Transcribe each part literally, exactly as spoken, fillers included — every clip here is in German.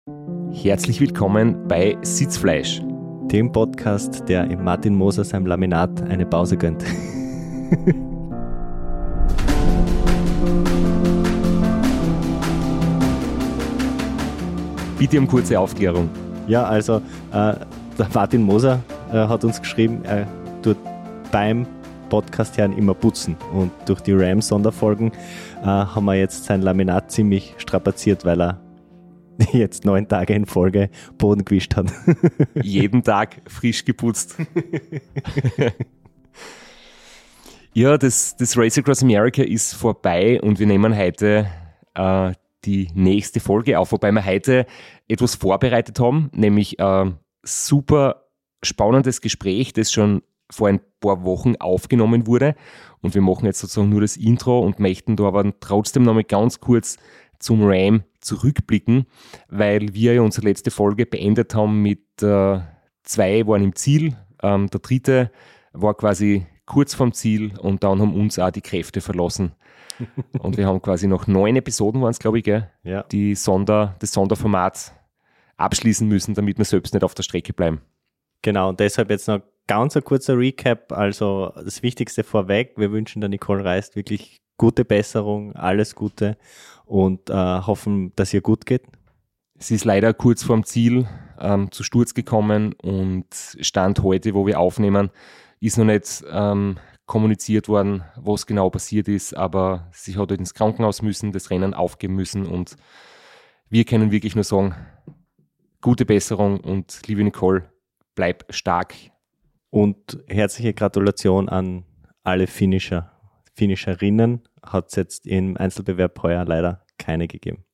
Herzlich willkommen bei Sitzfleisch, dem Podcast, der im Martin Moser seinem Laminat eine Pause gönnt. Bitte um kurze Aufklärung. Ja, also äh, der Martin Moser äh, hat uns geschrieben, er tut beim Podcast hören immer putzen, und durch die Rams-Sonderfolgen äh, haben wir jetzt sein Laminat ziemlich strapaziert, weil er jetzt neun Tage in Folge Boden gewischt hat. Jeden Tag frisch geputzt. Ja, das, das Race Across America ist vorbei und wir nehmen heute äh, die nächste Folge auf, wobei wir heute etwas vorbereitet haben, nämlich ein super spannendes Gespräch, das schon vor ein paar Wochen aufgenommen wurde, und wir machen jetzt sozusagen nur das Intro und möchten da aber trotzdem noch mal ganz kurz zum Ram zurückblicken, weil wir ja unsere letzte Folge beendet haben mit äh, zwei waren im Ziel, ähm, der dritte war quasi kurz vorm Ziel und dann haben uns auch die Kräfte verlassen. Und wir haben quasi noch neun Episoden, waren es glaube ich, gell? Ja. Die Sonder, das Sonderformat abschließen müssen, damit wir selbst nicht auf der Strecke bleiben. Genau, und deshalb jetzt noch ganz ein kurzer Recap. Also das Wichtigste vorweg, wir wünschen der Nicole Reist wirklich gute Besserung, alles Gute und äh, hoffen, dass ihr gut geht. Sie ist leider kurz vorm Ziel ähm, zu Sturz gekommen und Stand heute, wo wir aufnehmen, ist noch nicht ähm, kommuniziert worden, was genau passiert ist, aber sie hat halt ins Krankenhaus müssen, das Rennen aufgeben müssen, und wir können wirklich nur sagen, gute Besserung und liebe Nicole, bleib stark. Und herzliche Gratulation an alle Finisher, Finisherinnen. Hat es jetzt im Einzelbewerb heuer leider keine gegeben.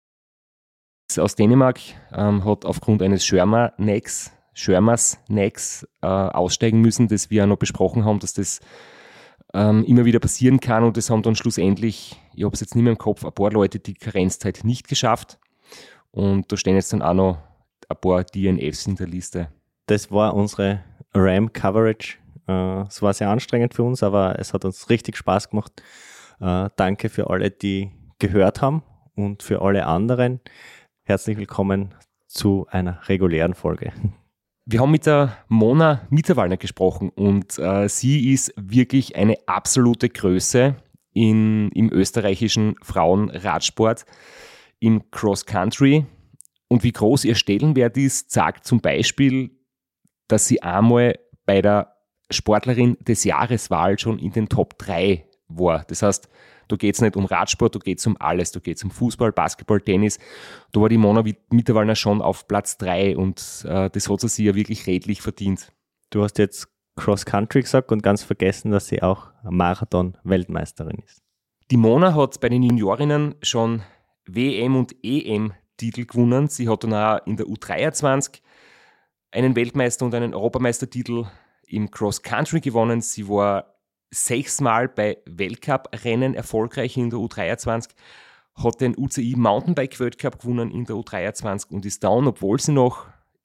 Aus Dänemark ähm, hat aufgrund eines Schirmer-Necks Schirmers Necks äh, aussteigen müssen, das wir auch noch besprochen haben, dass das ähm, immer wieder passieren kann, und das haben dann schlussendlich, ich habe es jetzt nicht mehr im Kopf, ein paar Leute die Karenzzeit nicht geschafft, und da stehen jetzt dann auch noch ein paar D N Fs in der Liste. Das war unsere Ram-Coverage. Äh, es war sehr anstrengend für uns, aber es hat uns richtig Spaß gemacht. Äh, danke für alle, die gehört haben, und für alle anderen. Herzlich willkommen zu einer regulären Folge. Wir haben mit der Mona Mitterwallner gesprochen, und äh, sie ist wirklich eine absolute Größe in, im österreichischen Frauenradsport, im Cross-Country. Und wie groß ihr Stellenwert ist, sagt zum Beispiel, dass sie einmal bei der Sportlerin des Jahreswahl schon in den Top drei war. Das heißt, da geht es nicht um Radsport, da geht es um alles. Da geht es um Fußball, Basketball, Tennis. Da war die Mona Mitterwallner schon auf Platz drei, und äh, das hat sie sich ja wirklich redlich verdient. Du hast jetzt Cross-Country gesagt und ganz vergessen, dass sie auch Marathon-Weltmeisterin ist. Die Mona hat bei den Juniorinnen schon W M- und E M-Titel gewonnen. Sie hat dann auch in der U dreiundzwanzig einen Weltmeister- und einen Europameistertitel im Cross-Country gewonnen. Sie war sechsmal bei Weltcup-Rennen erfolgreich in der U dreiundzwanzig, hat den U C I Mountainbike-Weltcup gewonnen in der U dreiundzwanzig und ist dann, obwohl sie noch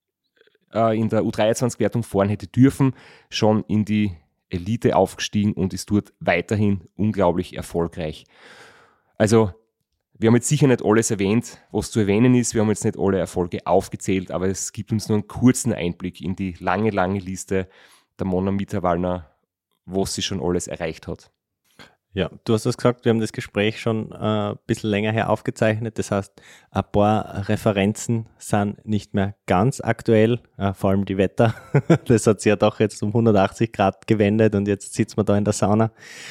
äh, in der U dreiundzwanzig-Wertung fahren hätte dürfen, schon in die Elite aufgestiegen und ist dort weiterhin unglaublich erfolgreich. Also, wir haben jetzt sicher nicht alles erwähnt, was zu erwähnen ist. Wir haben jetzt nicht alle Erfolge aufgezählt, aber es gibt uns nur einen kurzen Einblick in die lange, lange Liste der Mona Mitterwallner, was sie schon alles erreicht hat. Ja, du hast das gesagt, wir haben das Gespräch schon äh, ein bisschen länger her aufgezeichnet. Das heißt, ein paar Referenzen sind nicht mehr ganz aktuell, äh, vor allem die Wetter. Das hat sich ja doch jetzt um hundertachtzig Grad gewendet und jetzt sitzen wir da in der Sauna.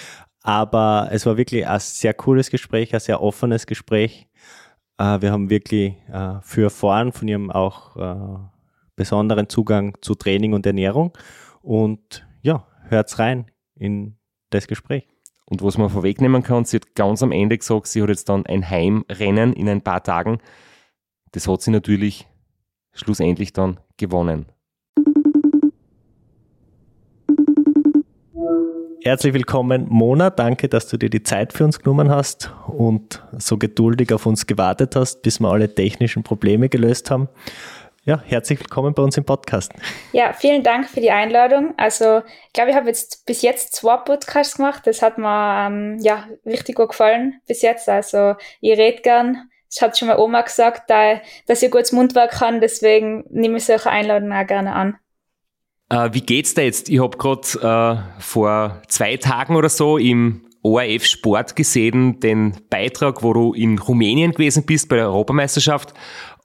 Aber es war wirklich ein sehr cooles Gespräch, ein sehr offenes Gespräch. Äh, wir haben wirklich äh, für erfahren von ihrem auch äh, besonderen Zugang zu Training und Ernährung. Und ja, hört's rein in das Gespräch. Und was man vorwegnehmen kann, sie hat ganz am Ende gesagt, sie hat jetzt dann ein Heimrennen in ein paar Tagen. Das hat sie natürlich schlussendlich dann gewonnen. Herzlich willkommen, Mona. Danke, dass du dir die Zeit für uns genommen hast und so geduldig auf uns gewartet hast, bis wir alle technischen Probleme gelöst haben. Ja, herzlich willkommen bei uns im Podcast. Ja, vielen Dank für die Einladung. Also ich glaube, ich habe jetzt bis jetzt zwei Podcasts gemacht. Das hat mir ähm, ja richtig gut gefallen bis jetzt. Also ich rede gern das hat schon mal Oma gesagt, da, dass ich gutes Mundwerk kann, deswegen nehme ich solche Einladungen auch gerne an. Äh, wie geht's da jetzt? Ich habe gerade äh, vor zwei Tagen oder so im O R F Sport gesehen, den Beitrag, wo du in Rumänien gewesen bist bei der Europameisterschaft.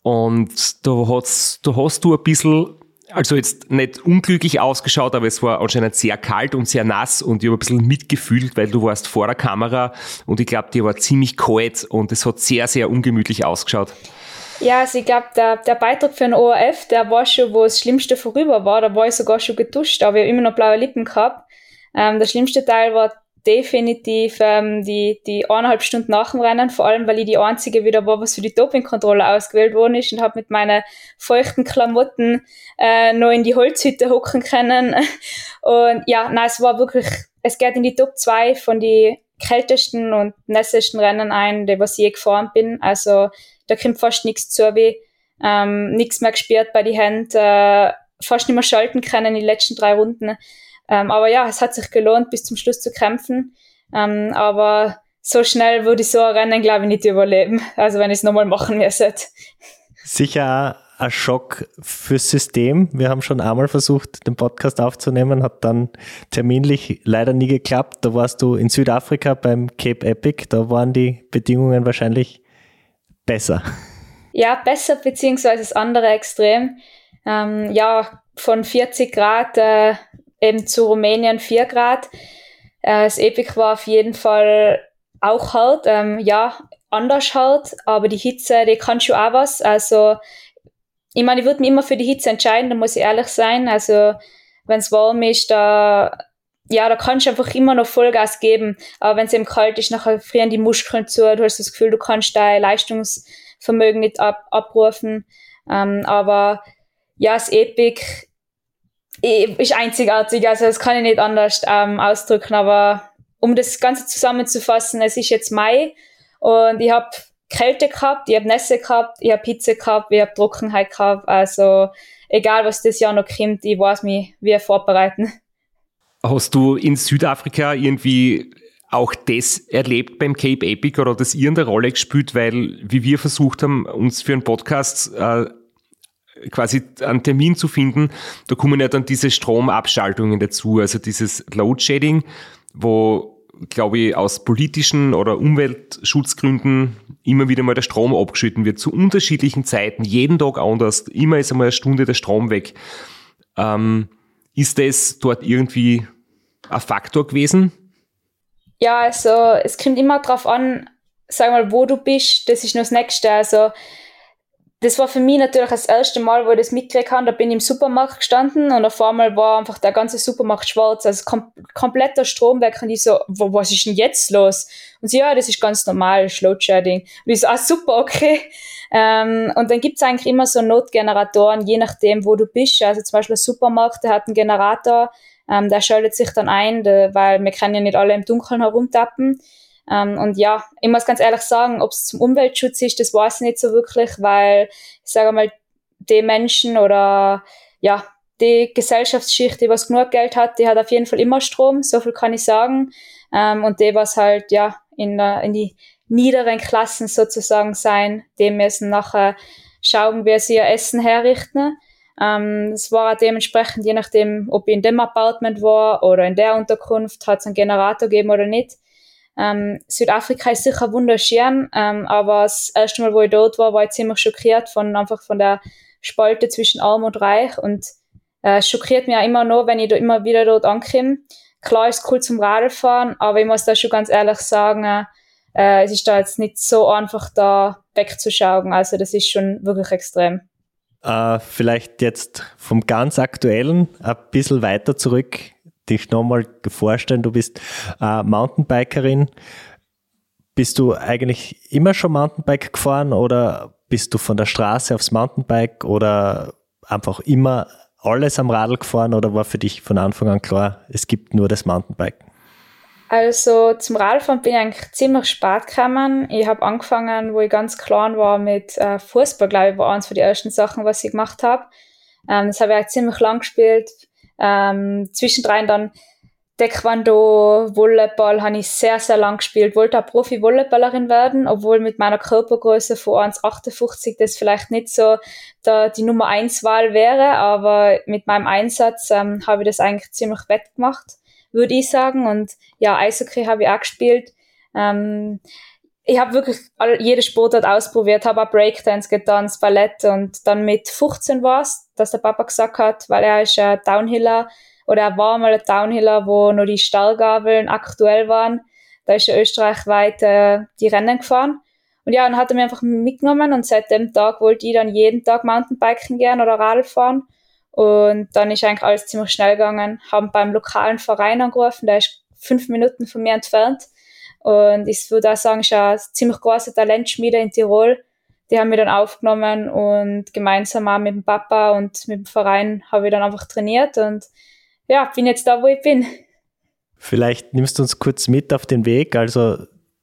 Und da hast, da hast du ein bisschen, also jetzt nicht unglücklich ausgeschaut, aber es war anscheinend sehr kalt und sehr nass und ich habe ein bisschen mitgefühlt, weil du warst vor der Kamera und ich glaube, dir war ziemlich kalt und es hat sehr, sehr ungemütlich ausgeschaut. Ja, also ich glaube, der, der Beitrag für den O R F, der war schon, wo das Schlimmste vorüber war, da war ich sogar schon geduscht, aber ich habe immer noch blaue Lippen gehabt. Ähm, der schlimmste Teil war definitiv ähm, die, die eineinhalb Stunden nach dem Rennen, vor allem, weil ich die Einzige wieder war, was für die Dopingkontrolle ausgewählt worden ist und habe mit meinen feuchten Klamotten äh, noch in die Holzhütte hocken können. Und ja, nein, es war wirklich, es geht in die Top zwei von den kältesten und nässesten Rennen ein, die was ich je gefahren bin. Also da kommt fast nichts zu weh, ähm, nichts mehr gespürt bei den Händen, äh, fast nicht mehr schalten können in den letzten drei Runden. Ähm, aber ja, es hat sich gelohnt, bis zum Schluss zu kämpfen. Ähm, aber so schnell würde ich so ein Rennen, glaube ich, nicht überleben. Also wenn ich es nochmal machen müsste. Sicher auch ein Schock fürs System. Wir haben schon einmal versucht, den Podcast aufzunehmen, hat dann terminlich leider nie geklappt. Da warst du in Südafrika beim Cape Epic. Da waren die Bedingungen wahrscheinlich besser. Ja, besser beziehungsweise das andere Extrem. Ähm, ja, von vierzig Grad äh, eben zu Rumänien vier Grad. Äh, das Epic war auf jeden Fall auch hart, ähm, ja, anders hart, aber die Hitze, die kann schon auch was. Also, ich meine, ich würde mich immer für die Hitze entscheiden, da muss ich ehrlich sein. Also, wenn es warm ist, da, ja, da kannst du einfach immer noch Vollgas geben. Aber wenn es eben kalt ist, nachher frieren die Muskeln zu, du hast das Gefühl, du kannst dein Leistungsvermögen nicht ab, abrufen. Ähm, aber ja, das Epic ist einzigartig, also das kann ich nicht anders ähm, ausdrücken, aber um das Ganze zusammenzufassen, es ist jetzt Mai und ich habe Kälte gehabt, ich habe Nässe gehabt, ich habe Hitze gehabt, ich habe Trockenheit gehabt, also egal was das Jahr noch kommt, ich weiß mich wie vorbereiten. Hast du in Südafrika irgendwie auch das erlebt beim Cape Epic oder hat das irgendeine Rolle gespielt, weil wie wir versucht haben, uns für einen Podcast äh, quasi einen Termin zu finden, da kommen ja dann diese Stromabschaltungen dazu, also dieses Load-Shedding, wo, glaube ich, aus politischen oder Umweltschutzgründen immer wieder mal der Strom abgeschnitten wird, zu unterschiedlichen Zeiten, jeden Tag anders, immer ist einmal eine Stunde der Strom weg. Ähm, ist das dort irgendwie ein Faktor gewesen? Ja, also es kommt immer drauf an, sag mal, wo du bist, das ist noch das Nächste, also das war für mich natürlich das erste Mal, wo ich das mitgekriegt habe. Da bin ich im Supermarkt gestanden und auf einmal war einfach der ganze Supermarkt schwarz, also kom- kompletter Strom weg. Und ich so, wo, was ist denn jetzt los? Und sie, ja, das ist ganz normal, Load Shedding. Und ich so, ah, super, okay. Ähm, und dann gibt's eigentlich immer so Notgeneratoren, je nachdem, wo du bist. Also zum Beispiel ein Supermarkt, der hat einen Generator, ähm, der schaltet sich dann ein, der, weil wir können ja nicht alle im Dunkeln herumtappen. Um, und ja, ich muss ganz ehrlich sagen, ob es zum Umweltschutz ist, das weiß ich nicht so wirklich, weil, ich sage mal, die Menschen oder ja, die Gesellschaftsschicht, die was genug Geld hat, die hat auf jeden Fall immer Strom, so viel kann ich sagen. Um, und die, was halt ja in, der, in die niederen Klassen sozusagen sein, die müssen nachher schauen, wie sie ihr Essen herrichten. Um, das war auch dementsprechend, je nachdem, ob ich in dem Apartment war oder in der Unterkunft, hat es einen Generator gegeben oder nicht. Ähm, Südafrika ist sicher wunderschön, ähm, aber das erste Mal, wo ich dort war, war ich ziemlich schockiert von einfach von der Spalte zwischen Arm und Reich und äh, schockiert mich auch immer noch, wenn ich da immer wieder dort ankomme. Klar ist es cool zum Radfahren, aber ich muss da schon ganz ehrlich sagen, äh, es ist da jetzt nicht so einfach da wegzuschauen, also das ist schon wirklich extrem. Äh, vielleicht jetzt vom ganz Aktuellen ein bisschen weiter zurück, dich nochmal vorstellen, du bist äh, Mountainbikerin. Bist du eigentlich immer schon Mountainbike gefahren oder bist du von der Straße aufs Mountainbike oder einfach immer alles am Radl gefahren oder war für dich von Anfang an klar, es gibt nur das Mountainbike? Also zum Radfahren bin ich eigentlich ziemlich spät gekommen. Ich habe angefangen, wo ich ganz klein war, mit äh, Fußball, glaube ich, war eines von den ersten Sachen, was ich gemacht habe. Ähm, das habe ich auch ziemlich lang gespielt. Ähm, zwischendrin dann Taekwondo, Volleyball habe ich sehr, sehr lang gespielt. Wollte auch Profi-Volleyballerin werden, obwohl mit meiner Körpergröße von eins Komma achtundfünfzig das vielleicht nicht so da die Nummer eins Wahl wäre, aber mit meinem Einsatz ähm, habe ich das eigentlich ziemlich wettgemacht, würde ich sagen. Und ja, Eishockey habe ich auch gespielt. Ähm, ich habe wirklich all, jede Sportart ausprobiert, habe auch Breakdance getanzt, Ballett, und dann mit fünfzehn war es, dass der Papa gesagt hat, weil er ist ein Downhiller, oder er war mal ein Downhiller, wo noch die Stahlgabeln aktuell waren. Da ist er österreichweit äh, die Rennen gefahren. Und ja, dann hat er mich einfach mitgenommen, und seit dem Tag wollte ich dann jeden Tag Mountainbiken gehen oder Radl fahren. Und dann ist eigentlich alles ziemlich schnell gegangen. Haben beim lokalen Verein angerufen, der ist fünf Minuten von mir entfernt. Und ich würde auch sagen, ist eine ziemlich große Talentschmiede in Tirol. Die haben mich dann aufgenommen, und gemeinsam auch mit dem Papa und mit dem Verein habe ich dann einfach trainiert, und ja, bin jetzt da, wo ich bin. Vielleicht nimmst du uns kurz mit auf den Weg. Also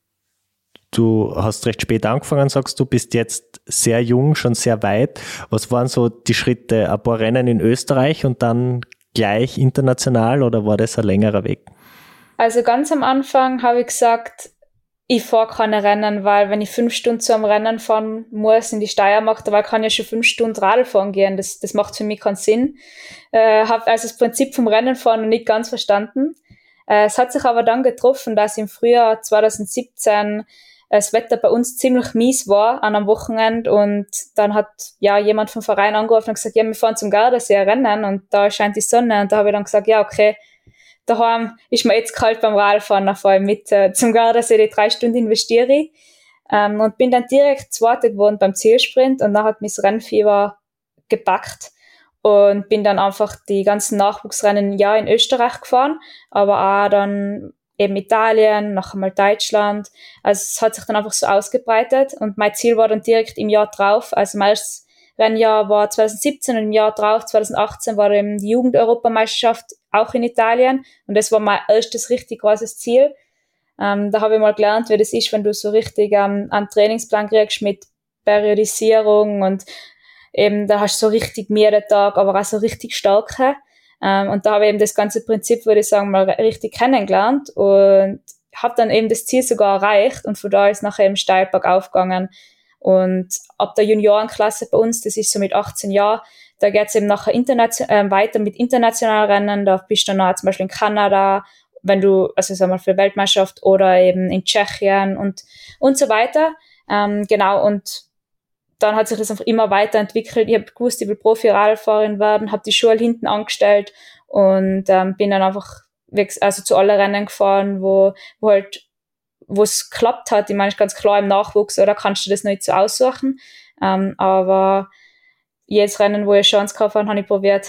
du hast recht spät angefangen, sagst du, bist jetzt sehr jung, schon sehr weit. Was waren so die Schritte? Ein paar Rennen in Österreich und dann gleich international, oder war das ein längerer Weg? Also ganz am Anfang habe ich gesagt, ich fahre keine Rennen, weil wenn ich fünf Stunden zu einem Rennen fahren muss in die Steiermark, dabei kann ich ja schon fünf Stunden Radl fahren gehen. Das, das macht für mich keinen Sinn. Äh, habe also das Prinzip vom Rennenfahren noch nicht ganz verstanden. Äh, es hat sich aber dann getroffen, dass im Frühjahr zwanzig siebzehn das Wetter bei uns ziemlich mies war an einem Wochenende, und dann hat ja jemand vom Verein angerufen und gesagt, ja, wir fahren zum Gardasee rennen, und da scheint die Sonne, und da habe ich dann gesagt, ja, okay, daheim ist mir jetzt kalt beim Radfahren, dann fahre ich mit äh, zum Gardasee, die drei Stunden investiere ich. Ähm, und bin dann direkt Zweite geworden beim Zielsprint, und dann hat mich das Rennfieber gepackt, und bin dann einfach die ganzen Nachwuchsrennen ja in Österreich gefahren, aber auch dann eben Italien, nachher mal Deutschland. Also es hat sich dann einfach so ausgebreitet, und mein Ziel war dann direkt im Jahr drauf, also mein erstes Rennjahr war zwanzig siebzehn, und im Jahr drauf, zwanzig achtzehn, war eben die Jugend-Europameisterschaft auch in Italien, und das war mein erstes richtig großes Ziel. Ähm, da habe ich mal gelernt, wie das ist, wenn du so richtig ähm, einen Trainingsplan kriegst mit Periodisierung, und eben da hast du so richtig mehrere Tage, aber auch so richtig starke. Ähm, und da habe ich eben das ganze Prinzip, würde ich sagen, mal richtig kennengelernt, und habe dann eben das Ziel sogar erreicht, und von da ist nachher eben steil bergauf gegangen. Und ab der Juniorenklasse bei uns, das ist so mit achtzehn Jahren, da geht's eben nachher internation- äh, weiter mit internationalen Rennen. Da bist du dann auch zum Beispiel in Kanada, wenn du, also sagen wir für Weltmeisterschaft, oder eben in Tschechien und und so weiter. Ähm, genau, und dann hat sich das einfach immer weiterentwickelt. Ich habe gewusst, ich will Profi-Radfahrerin werden, habe die Schuhe hinten angestellt, und ähm, bin dann einfach also zu allen Rennen gefahren, wo, wo halt wo es geklappt hat. Ich meine, ist ganz klar im Nachwuchs, oder kannst du das nicht so aussuchen. Ähm, aber jedes Rennen, wo ich eine Chance gehabt habe, habe ich probiert.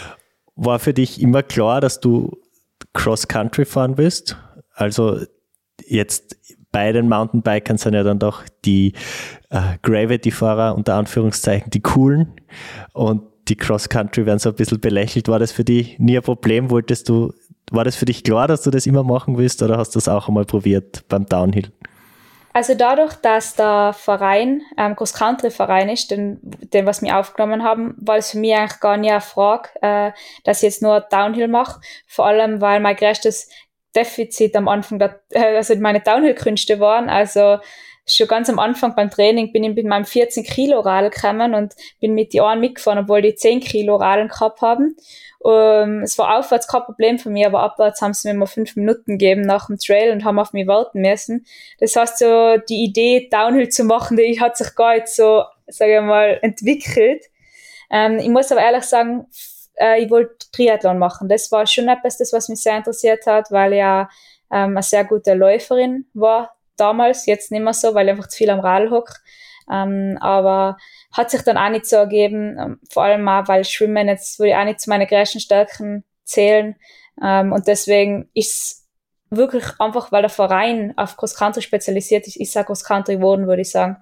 War für dich immer klar, dass du Cross-Country fahren willst? Also jetzt bei den Mountainbikern sind ja dann doch die äh, Gravity-Fahrer, unter Anführungszeichen, die coolen, und die Cross-Country werden so ein bisschen belächelt. War das für dich nie ein Problem? Wolltest du War das für dich klar, dass du das immer machen willst, oder hast du das auch einmal probiert beim Downhill? Also dadurch, dass der Verein, ähm, Cross-Country-Verein ist, den, den, was wir aufgenommen haben, war es für mich eigentlich gar nicht eine Frage, äh, dass ich jetzt nur Downhill mache. Vor allem, weil mein größtes Defizit am Anfang, der, äh, also meine Downhill-Künste waren. Also schon ganz am Anfang beim Training bin ich mit meinem vierzehn Kilo Radl gekommen und bin mit die einen mitgefahren, obwohl die zehn Kilo Radeln gehabt haben. Um, es war aufwärts kein Problem für mich, aber abwärts haben sie mir mal fünf Minuten gegeben nach dem Trail und haben auf mich warten müssen. Das heißt, so die Idee, Downhill zu machen, die hat sich gar nicht so, sage ich mal, entwickelt. Ähm, ich muss aber ehrlich sagen, äh, ich wollte Triathlon machen. Das war schon etwas, das, was mich sehr interessiert hat, weil ich ja ähm, eine sehr gute Läuferin war damals, jetzt nicht mehr so, weil ich einfach zu viel am Radl hocke. Ähm, aber hat sich dann auch nicht so ergeben, ähm, vor allem auch, weil Schwimmen jetzt würde ich auch nicht zu meinen größten Stärken zählen. Ähm, und deswegen ist wirklich einfach, weil der Verein auf Cross-Country spezialisiert ist, ist auch Cross-Country geworden, würde ich sagen.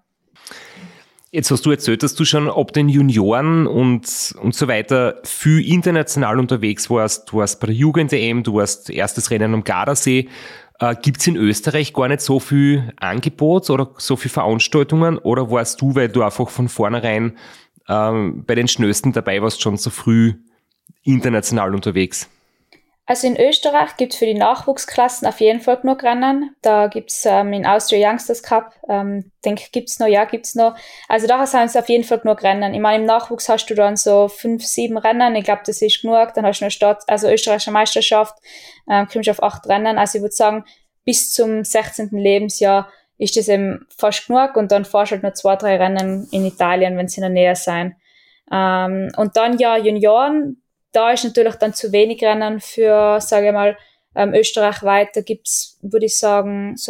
Jetzt hast du erzählt, dass du schon ab den Junioren und, und so weiter viel international unterwegs warst. Du warst bei der Jugend-E M, du warst erstes Rennen am Gardasee. Äh, Gibt es in Österreich gar nicht so viel Angebot oder so viele Veranstaltungen, oder warst du, weil du einfach von vornherein ähm, bei den Schnellsten dabei warst, schon so früh international unterwegs? Also in Österreich gibt es für die Nachwuchsklassen auf jeden Fall genug Rennen. Da gibt es ähm, in Austria Youngsters Cup, ähm, denke ich, gibt es noch, ja, gibt es noch. Also da sind es auf jeden Fall genug Rennen. Ich meine, im Nachwuchs hast du dann so fünf, sieben Rennen. Ich glaube, das ist genug. Dann hast du eine Stadt, also österreichische Meisterschaft, ähm, kommst du auf acht Rennen. Also ich würde sagen, bis zum sechzehnten Lebensjahr ist das eben fast genug. Und dann fahrst du halt noch zwei, drei Rennen in Italien, wenn sie in der Nähe sein. Ähm, und dann ja Junioren. Da ist natürlich dann zu wenig Rennen für, sage ich mal, ähm, österreichweit. Da gibt's, würde ich sagen, so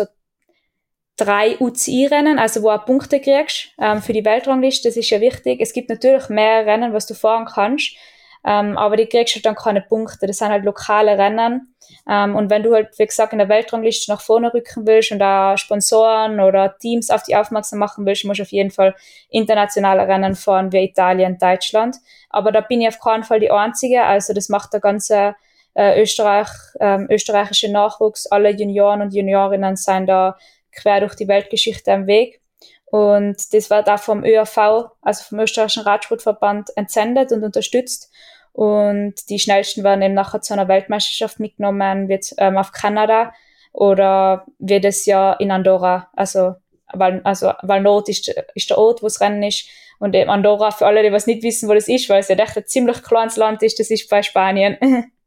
drei U C I-Rennen, also wo du Punkte kriegst ähm, für die Weltrangliste. Das ist ja wichtig. Es gibt natürlich mehr Rennen, was du fahren kannst, ähm, aber die kriegst du dann keine Punkte. Das sind halt lokale Rennen. Ähm, und wenn du halt, wie gesagt, in der Weltrangliste nach vorne rücken willst und da Sponsoren oder Teams auf die aufmerksam machen willst, musst du auf jeden Fall internationale Rennen fahren wie Italien, Deutschland. Aber da bin ich auf keinen Fall die Einzige. Also das macht der ganze äh, Österreich, ähm, österreichische Nachwuchs. Alle Junioren und Juniorinnen sind da quer durch die Weltgeschichte am Weg. Und das wird auch vom Ö R V, also vom Österreichischen Radsportverband, entsendet und unterstützt. Und die Schnellsten werden eben nachher zu einer Weltmeisterschaft mitgenommen, wird ähm, auf Kanada oder wird es ja in Andorra. Also, weil, also, weil Nord ist, ist der Ort, wo das Rennen ist. Und eben Andorra, für alle, die was nicht wissen, wo das ist, weil es ja echt ein ziemlich kleines Land ist, das ist bei Spanien.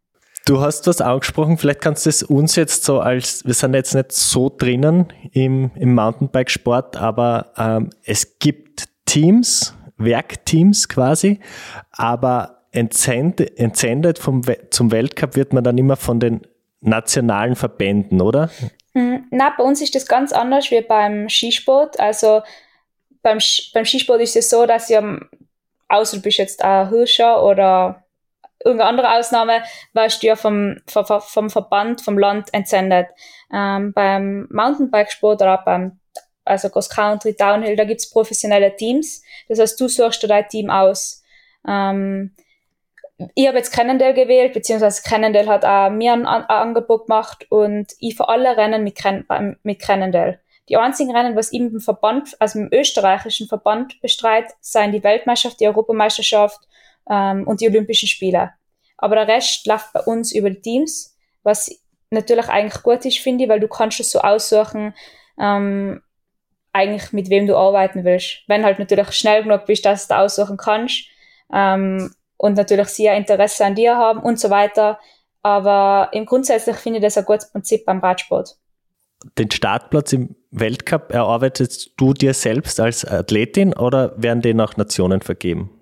Du hast was angesprochen, vielleicht kannst du es uns jetzt so als, wir sind jetzt nicht so drinnen im, im Mountainbike-Sport, aber ähm, es gibt Teams, Werkteams quasi, aber entsendet, entsendet vom, zum Weltcup wird man dann immer von den nationalen Verbänden, oder? Mhm. Nein, bei uns ist das ganz anders wie beim Skisport. Also beim, beim Skisport ist es so, dass ja, außer du bist jetzt ein Hirscher oder irgendeine andere Ausnahme, warst du ja vom, vom, vom Verband, vom Land entsendet. Ähm, beim Mountainbikesport oder auch beim, also Cross Country, Downhill, da gibt's professionelle Teams. Das heißt, du suchst dir dein Team aus. Ähm, ich habe jetzt Cannondale gewählt, beziehungsweise Cannondale hat auch mir ein, ein Angebot gemacht und ich für alle Rennen mit, mit Cannondale. Die einzigen Rennen, was ich mit dem Verband, also mit dem österreichischen Verband bestreite, sind die Weltmeisterschaft, die Europameisterschaft ähm, und die Olympischen Spiele. Aber der Rest läuft bei uns über die Teams, was natürlich eigentlich gut ist, finde ich, weil du kannst es so aussuchen, ähm, eigentlich mit wem du arbeiten willst. Wenn halt natürlich schnell genug bist, dass du aussuchen kannst ähm, und natürlich sie ein Interesse an dir haben und so weiter. Aber im Grundsätzlich finde ich das ein gutes Prinzip beim Radsport. Den Startplatz im Weltcup erarbeitest du dir selbst als Athletin oder werden die nach Nationen vergeben?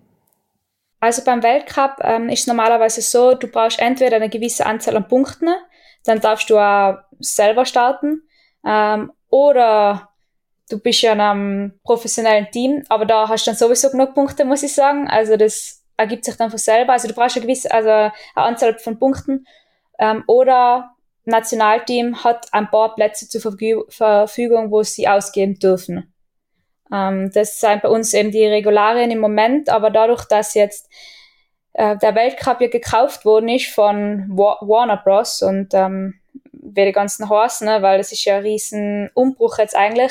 Also beim Weltcup ähm, ist es normalerweise so, du brauchst entweder eine gewisse Anzahl an Punkten, dann darfst du auch selber starten, ähm, oder du bist ja in einem professionellen Team, aber da hast du dann sowieso genug Punkte, muss ich sagen. Also das ergibt sich dann von selber. Also du brauchst eine gewisse, also eine Anzahl von Punkten, ähm, oder Nationalteam hat ein paar Plätze zur Verfügung, wo sie ausgeben dürfen. Um, das sind bei uns eben die Regularien im Moment, aber dadurch, dass jetzt äh, der Weltcup ja gekauft worden ist von Wa- Warner Bros. Und ähm, wie die ganzen heißen, ne, weil das ist ja ein riesen Umbruch jetzt eigentlich,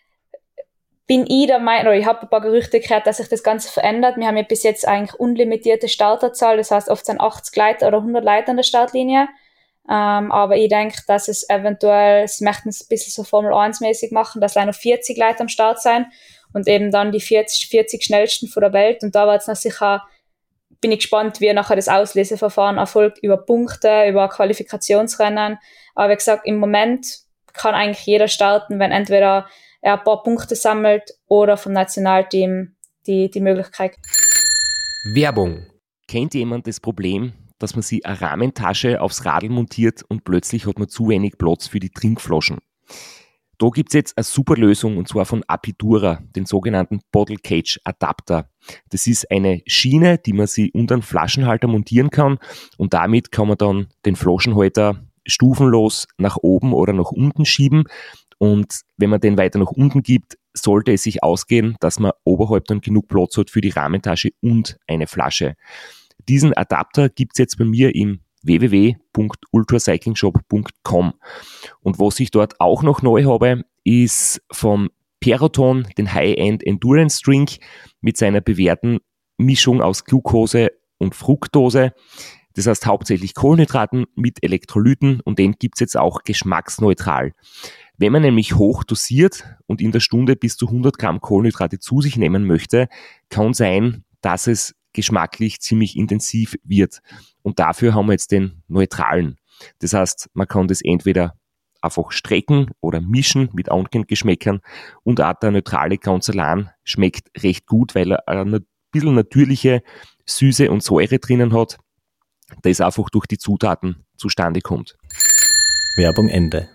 bin ich der Meinung, oder ich habe ein paar Gerüchte gehört, dass sich das Ganze verändert. Wir haben ja bis jetzt eigentlich unlimitierte Starterzahl, das heißt oft sind achtzig Leute oder hundert Leute an der Startlinie. Um, aber ich denke, dass es eventuell, sie möchten es ein bisschen so Formel eins mäßig machen, dass leider noch vierzig Leute am Start sein und eben dann die vierzig, vierzig schnellsten von der Welt. Und da wird es noch sicher, bin ich gespannt, wie nachher das Ausleseverfahren erfolgt, über Punkte, über Qualifikationsrennen. Aber wie gesagt, im Moment kann eigentlich jeder starten, wenn entweder er ein paar Punkte sammelt oder vom Nationalteam die, die Möglichkeit. Werbung. Kennt jemand das Problem, dass man sich eine Rahmentasche aufs Radl montiert und plötzlich hat man zu wenig Platz für die Trinkflaschen? Da gibt es jetzt eine super Lösung und zwar von Apidura, den sogenannten Bottle Cage Adapter. Das ist eine Schiene, die man sich unter einen Flaschenhalter montieren kann und damit kann man dann den Flaschenhalter stufenlos nach oben oder nach unten schieben und wenn man den weiter nach unten gibt, sollte es sich ausgehen, dass man oberhalb dann genug Platz hat für die Rahmentasche und eine Flasche. Diesen Adapter gibt's jetzt bei mir im w w w punkt ultracyclingshop punkt com. Und was ich dort auch noch neu habe, ist vom Peloton den High-End Endurance Drink mit seiner bewährten Mischung aus Glucose und Fructose. Das heißt hauptsächlich Kohlenhydraten mit Elektrolyten und den gibt's jetzt auch geschmacksneutral. Wenn man nämlich hoch dosiert und in der Stunde bis zu hundert Gramm Kohlenhydrate zu sich nehmen möchte, kann sein, dass es geschmacklich ziemlich intensiv wird. Und dafür haben wir jetzt den neutralen. Das heißt, man kann das entweder einfach strecken oder mischen mit anderen Geschmäckern und auch der neutrale Ganzolan schmeckt recht gut, weil er ein bisschen natürliche Süße und Säure drinnen hat, das einfach durch die Zutaten zustande kommt. Werbung Ende.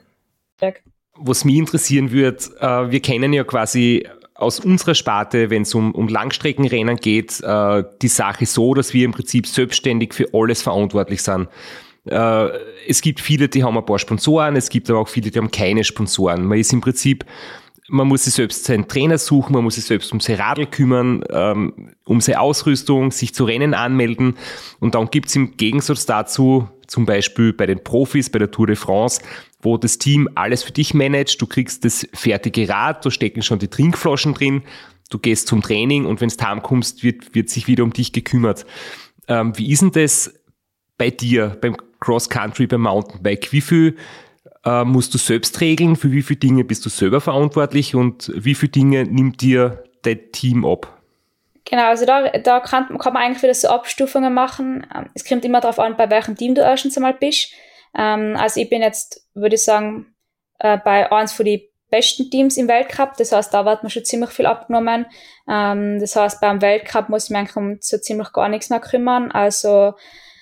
Was mich interessieren wird, äh, wir kennen ja quasi aus unserer Sparte, wenn es um, um Langstreckenrennen geht, äh, die Sache so, dass wir im Prinzip selbstständig für alles verantwortlich sind. Äh, es gibt viele, die haben ein paar Sponsoren, es gibt aber auch viele, die haben keine Sponsoren. Man ist im Prinzip, man muss sich selbst seinen Trainer suchen, man muss sich selbst um sein Radl kümmern, ähm, um seine Ausrüstung, sich zu Rennen anmelden und dann gibt es im Gegensatz dazu, zum Beispiel bei den Profis, bei der Tour de France, wo das Team alles für dich managt, du kriegst das fertige Rad, da stecken schon die Trinkflaschen drin, du gehst zum Training und wenn du heimkommst, wird, wird sich wieder um dich gekümmert. Ähm, wie ist denn das bei dir, beim Cross-Country, beim Mountainbike? Wie viel äh, musst du selbst regeln, für wie viele Dinge bist du selber verantwortlich und wie viele Dinge nimmt dir dein Team ab? Genau, also da, da kann, kann man eigentlich wieder so Abstufungen machen. Es kommt immer darauf an, bei welchem Team du erstens einmal bist. Ähm, also ich bin jetzt, würde ich sagen, äh, bei eins von den besten Teams im Weltcup. Das heißt, da wird mir schon ziemlich viel abgenommen. Ähm, das heißt, beim Weltcup muss ich mich eigentlich um so ziemlich gar nichts mehr kümmern. Also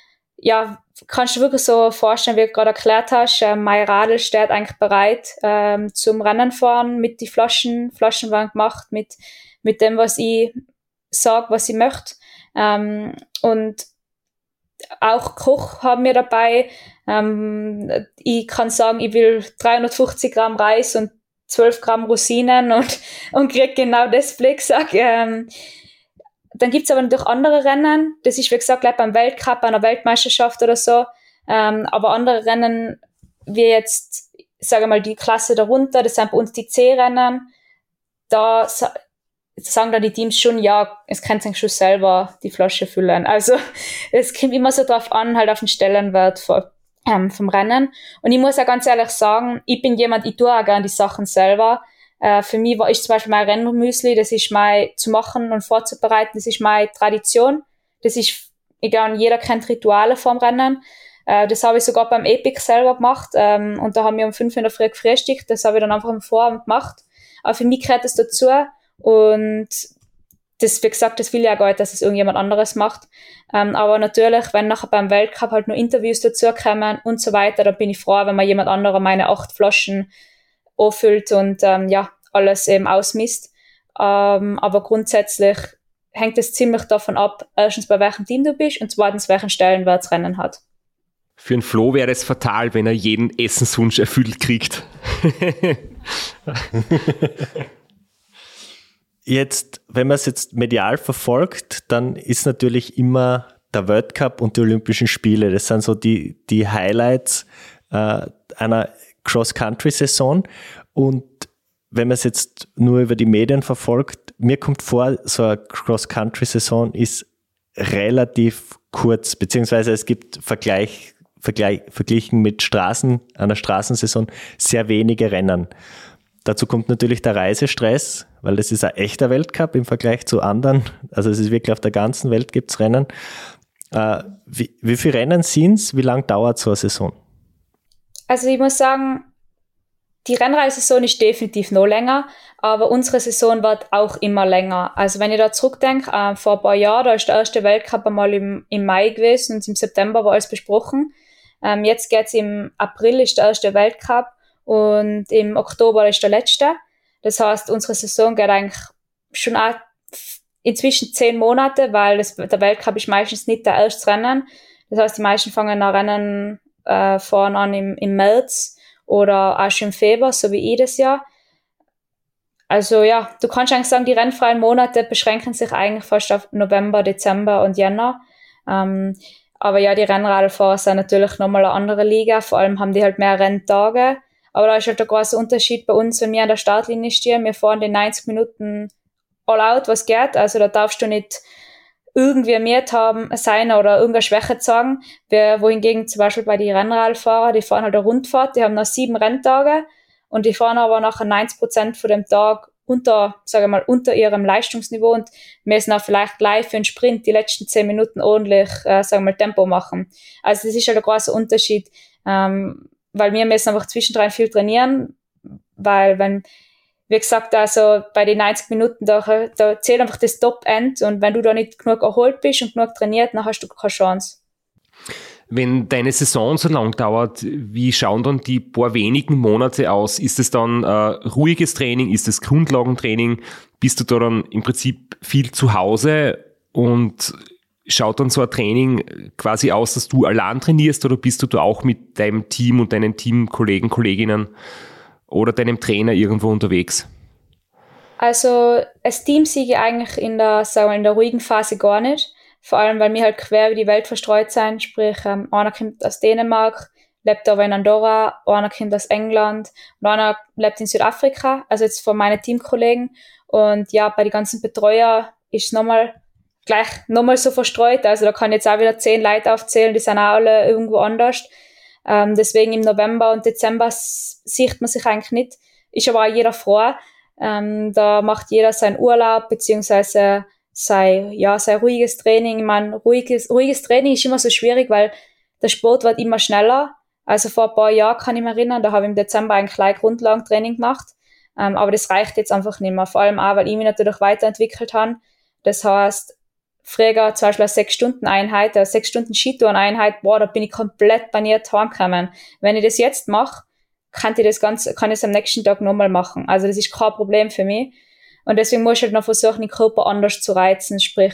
ja, kannst du wirklich so vorstellen, wie du gerade erklärt hast, äh, mein Radl steht eigentlich bereit ähm, zum Rennen fahren mit den Flaschen. Flaschen werden gemacht mit, mit dem, was ich sage, was ich möchte. Ähm, und auch Koch haben wir dabei. Ähm, ich kann sagen, ich will dreihundertfünfzig Gramm Reis und zwölf Gramm Rosinen und, und krieg genau das Blicksack. Ähm, dann gibt's aber natürlich andere Rennen. Das ist, wie gesagt, gleich beim Weltcup, einer Weltmeisterschaft oder so. Ähm, aber andere Rennen, wie jetzt, sage mal, die Klasse darunter, das sind bei uns die C-Rennen. Da sagen dann die Teams schon, ja, es kann sich schon selber die Flasche füllen. Also es kommt immer so drauf an, halt auf den Stellenwert vom, ähm, vom Rennen. Und ich muss auch ganz ehrlich sagen, ich bin jemand, ich tue auch gerne die Sachen selber. Äh, für mich war ich zum Beispiel mein Rennmüsli, das ist mein zu machen und vorzubereiten, das ist meine Tradition. Das ist, ich glaube, jeder kennt Rituale vorm Rennen. Äh, das habe ich sogar beim Epic selber gemacht. Ähm, und da haben wir um fünf in der Früh gefrühstückt. Das habe ich dann einfach am Vorabend gemacht. Aber für mich gehört das dazu. Und das, wie gesagt, das will ja gar nicht, dass es irgendjemand anderes macht. Ähm, aber natürlich, wenn nachher beim Weltcup halt nur Interviews dazukommen und so weiter, dann bin ich froh, wenn mir jemand anderer meine acht Flaschen auffüllt und ähm, ja, alles eben ausmisst. Ähm, aber grundsätzlich hängt es ziemlich davon ab, erstens bei welchem Team du bist und zweitens welchen Stellenwert das Rennen hat. Für einen Flo wäre es fatal, wenn er jeden Essenswunsch erfüllt kriegt. Jetzt, wenn man es jetzt medial verfolgt, dann ist natürlich immer der Weltcup und die Olympischen Spiele. Das sind so die, die Highlights äh, einer Cross-Country-Saison. Und wenn man es jetzt nur über die Medien verfolgt, mir kommt vor, so eine Cross-Country-Saison ist relativ kurz, beziehungsweise es gibt Vergleich, Vergleich, verglichen mit Straßen, einer Straßensaison, sehr wenige Rennen. Dazu kommt natürlich der Reisestress, weil das ist ein echter Weltcup im Vergleich zu anderen. Also es ist wirklich auf der ganzen Welt gibt's Rennen. Äh, wie, wie viele Rennen sind's? Wie lang dauert so eine Saison? Also ich muss sagen, die Rennreisesaison ist definitiv noch länger, aber unsere Saison wird auch immer länger. Also wenn ich da zurückdenke, äh, vor ein paar Jahren, da ist der erste Weltcup einmal im, im Mai gewesen und im September war alles besprochen. Ähm, jetzt geht's im April, ist der erste Weltcup. Und im Oktober ist der letzte. Das heißt, unsere Saison geht eigentlich schon auch inzwischen zehn Monate, weil das, der Weltcup ist meistens nicht der erste Rennen. Das heißt, die meisten fangen an Rennen äh, fahren an im, im März oder auch schon im Februar, so wie ich das Jahr. Also ja, du kannst eigentlich sagen, die rennfreien Monate beschränken sich eigentlich fast auf November, Dezember und Jänner. Ähm, aber ja, die Rennradfahrer sind natürlich nochmal eine andere Liga. Vor allem haben die halt mehr Renntage. Aber da ist halt der große Unterschied bei uns, wenn wir an der Startlinie stehen. Wir fahren die neunzig Minuten all out, was geht. Also da darfst du nicht irgendwie mehr haben, sein oder irgendeine Schwäche zeigen, wohingegen zum Beispiel bei den Rennradfahrer, die fahren halt eine Rundfahrt, die haben noch sieben Renntage und die fahren aber nachher neunzig Prozent von dem Tag unter, sage ich mal, unter ihrem Leistungsniveau und müssen auch vielleicht gleich für einen Sprint die letzten zehn Minuten ordentlich, äh, sagen wir mal, Tempo machen. Also das ist halt ein großer Unterschied, ähm, weil wir müssen einfach zwischendrin viel trainieren, weil wenn, wie gesagt, also bei den neunzig Minuten, da, da zählt einfach das Top-End und wenn du da nicht genug erholt bist und genug trainiert, dann hast du keine Chance. Wenn deine Saison so lang dauert, wie schauen dann die paar wenigen Monate aus? Ist es dann äh, ruhiges Training? Ist es Grundlagentraining? Bist du da dann im Prinzip viel zu Hause und schaut dann so ein Training quasi aus, dass du allein trainierst oder bist du da auch mit deinem Team und deinen Teamkollegen, Kolleginnen oder deinem Trainer irgendwo unterwegs? Also als Team sehe ich eigentlich in der, sagen wir, in der ruhigen Phase gar nicht. Vor allem, weil wir halt quer über die Welt verstreut sind, sprich, ähm, einer kommt aus Dänemark, lebt aber in Andorra, einer kommt aus England und einer lebt in Südafrika, also jetzt von meinen Teamkollegen. Und ja, bei den ganzen Betreuer ist es nochmal gleich nochmal so verstreut, also da kann ich jetzt auch wieder zehn Leute aufzählen, die sind auch alle irgendwo anders. Ähm, deswegen im November und Dezember s- sieht man sich eigentlich nicht, ist aber auch jeder froh. Ähm, da macht jeder seinen Urlaub, beziehungsweise sei, ja, sei ruhiges Training. Ich meine, ruhiges, ruhiges Training ist immer so schwierig, weil der Sport wird immer schneller. Also vor ein paar Jahren kann ich mich erinnern, da habe ich im Dezember eigentlich gleich Grundlagentraining gemacht. Ähm, aber das reicht jetzt einfach nicht mehr. Vor allem auch, weil ich mich natürlich weiterentwickelt habe. Das heißt, früher zum Beispiel eine sechs-Stunden-Einheit, eine sechs-Stunden-Skitouren-Einheit, boah, da bin ich komplett baniert heimgekommen. Wenn ich das jetzt mache, kann ich das Ganze, kann ich es am nächsten Tag nochmal machen. Also das ist kein Problem für mich. Und deswegen muss ich halt noch versuchen, den Körper anders zu reizen, sprich,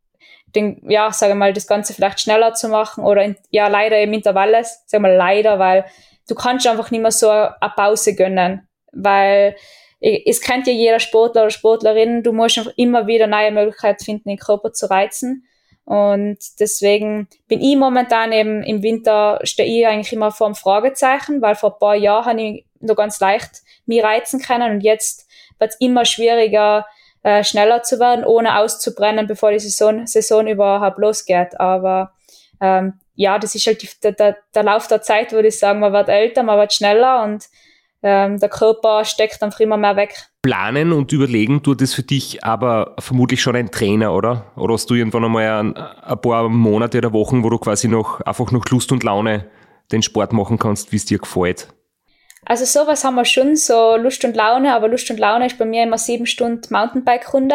den, ja, sage mal, das Ganze vielleicht schneller zu machen oder, in, ja, leider im Intervalle, sag mal leider, weil du kannst einfach nicht mehr so eine Pause gönnen, weil es kennt ja jeder Sportler oder Sportlerin, du musst einfach immer wieder neue Möglichkeiten finden, den Körper zu reizen. Und deswegen bin ich momentan eben im Winter, stehe ich eigentlich immer vor einem Fragezeichen, weil vor ein paar Jahren habe ich noch ganz leicht mich reizen können und jetzt wird es immer schwieriger, äh, schneller zu werden, ohne auszubrennen, bevor die Saison, Saison überhaupt losgeht. Aber ähm, ja, das ist halt die, der, der, der Lauf der Zeit, würde ich sagen. Man wird älter, man wird schneller und ähm, der Körper steckt einfach immer mehr weg. Planen und überlegen tut es für dich aber vermutlich schon ein Trainer, oder? Oder hast du irgendwann einmal ein, ein paar Monate oder Wochen, wo du quasi noch einfach noch Lust und Laune den Sport machen kannst, wie es dir gefällt? Also sowas haben wir schon, so Lust und Laune, aber Lust und Laune ist bei mir immer sieben Stunden Mountainbike-Runde.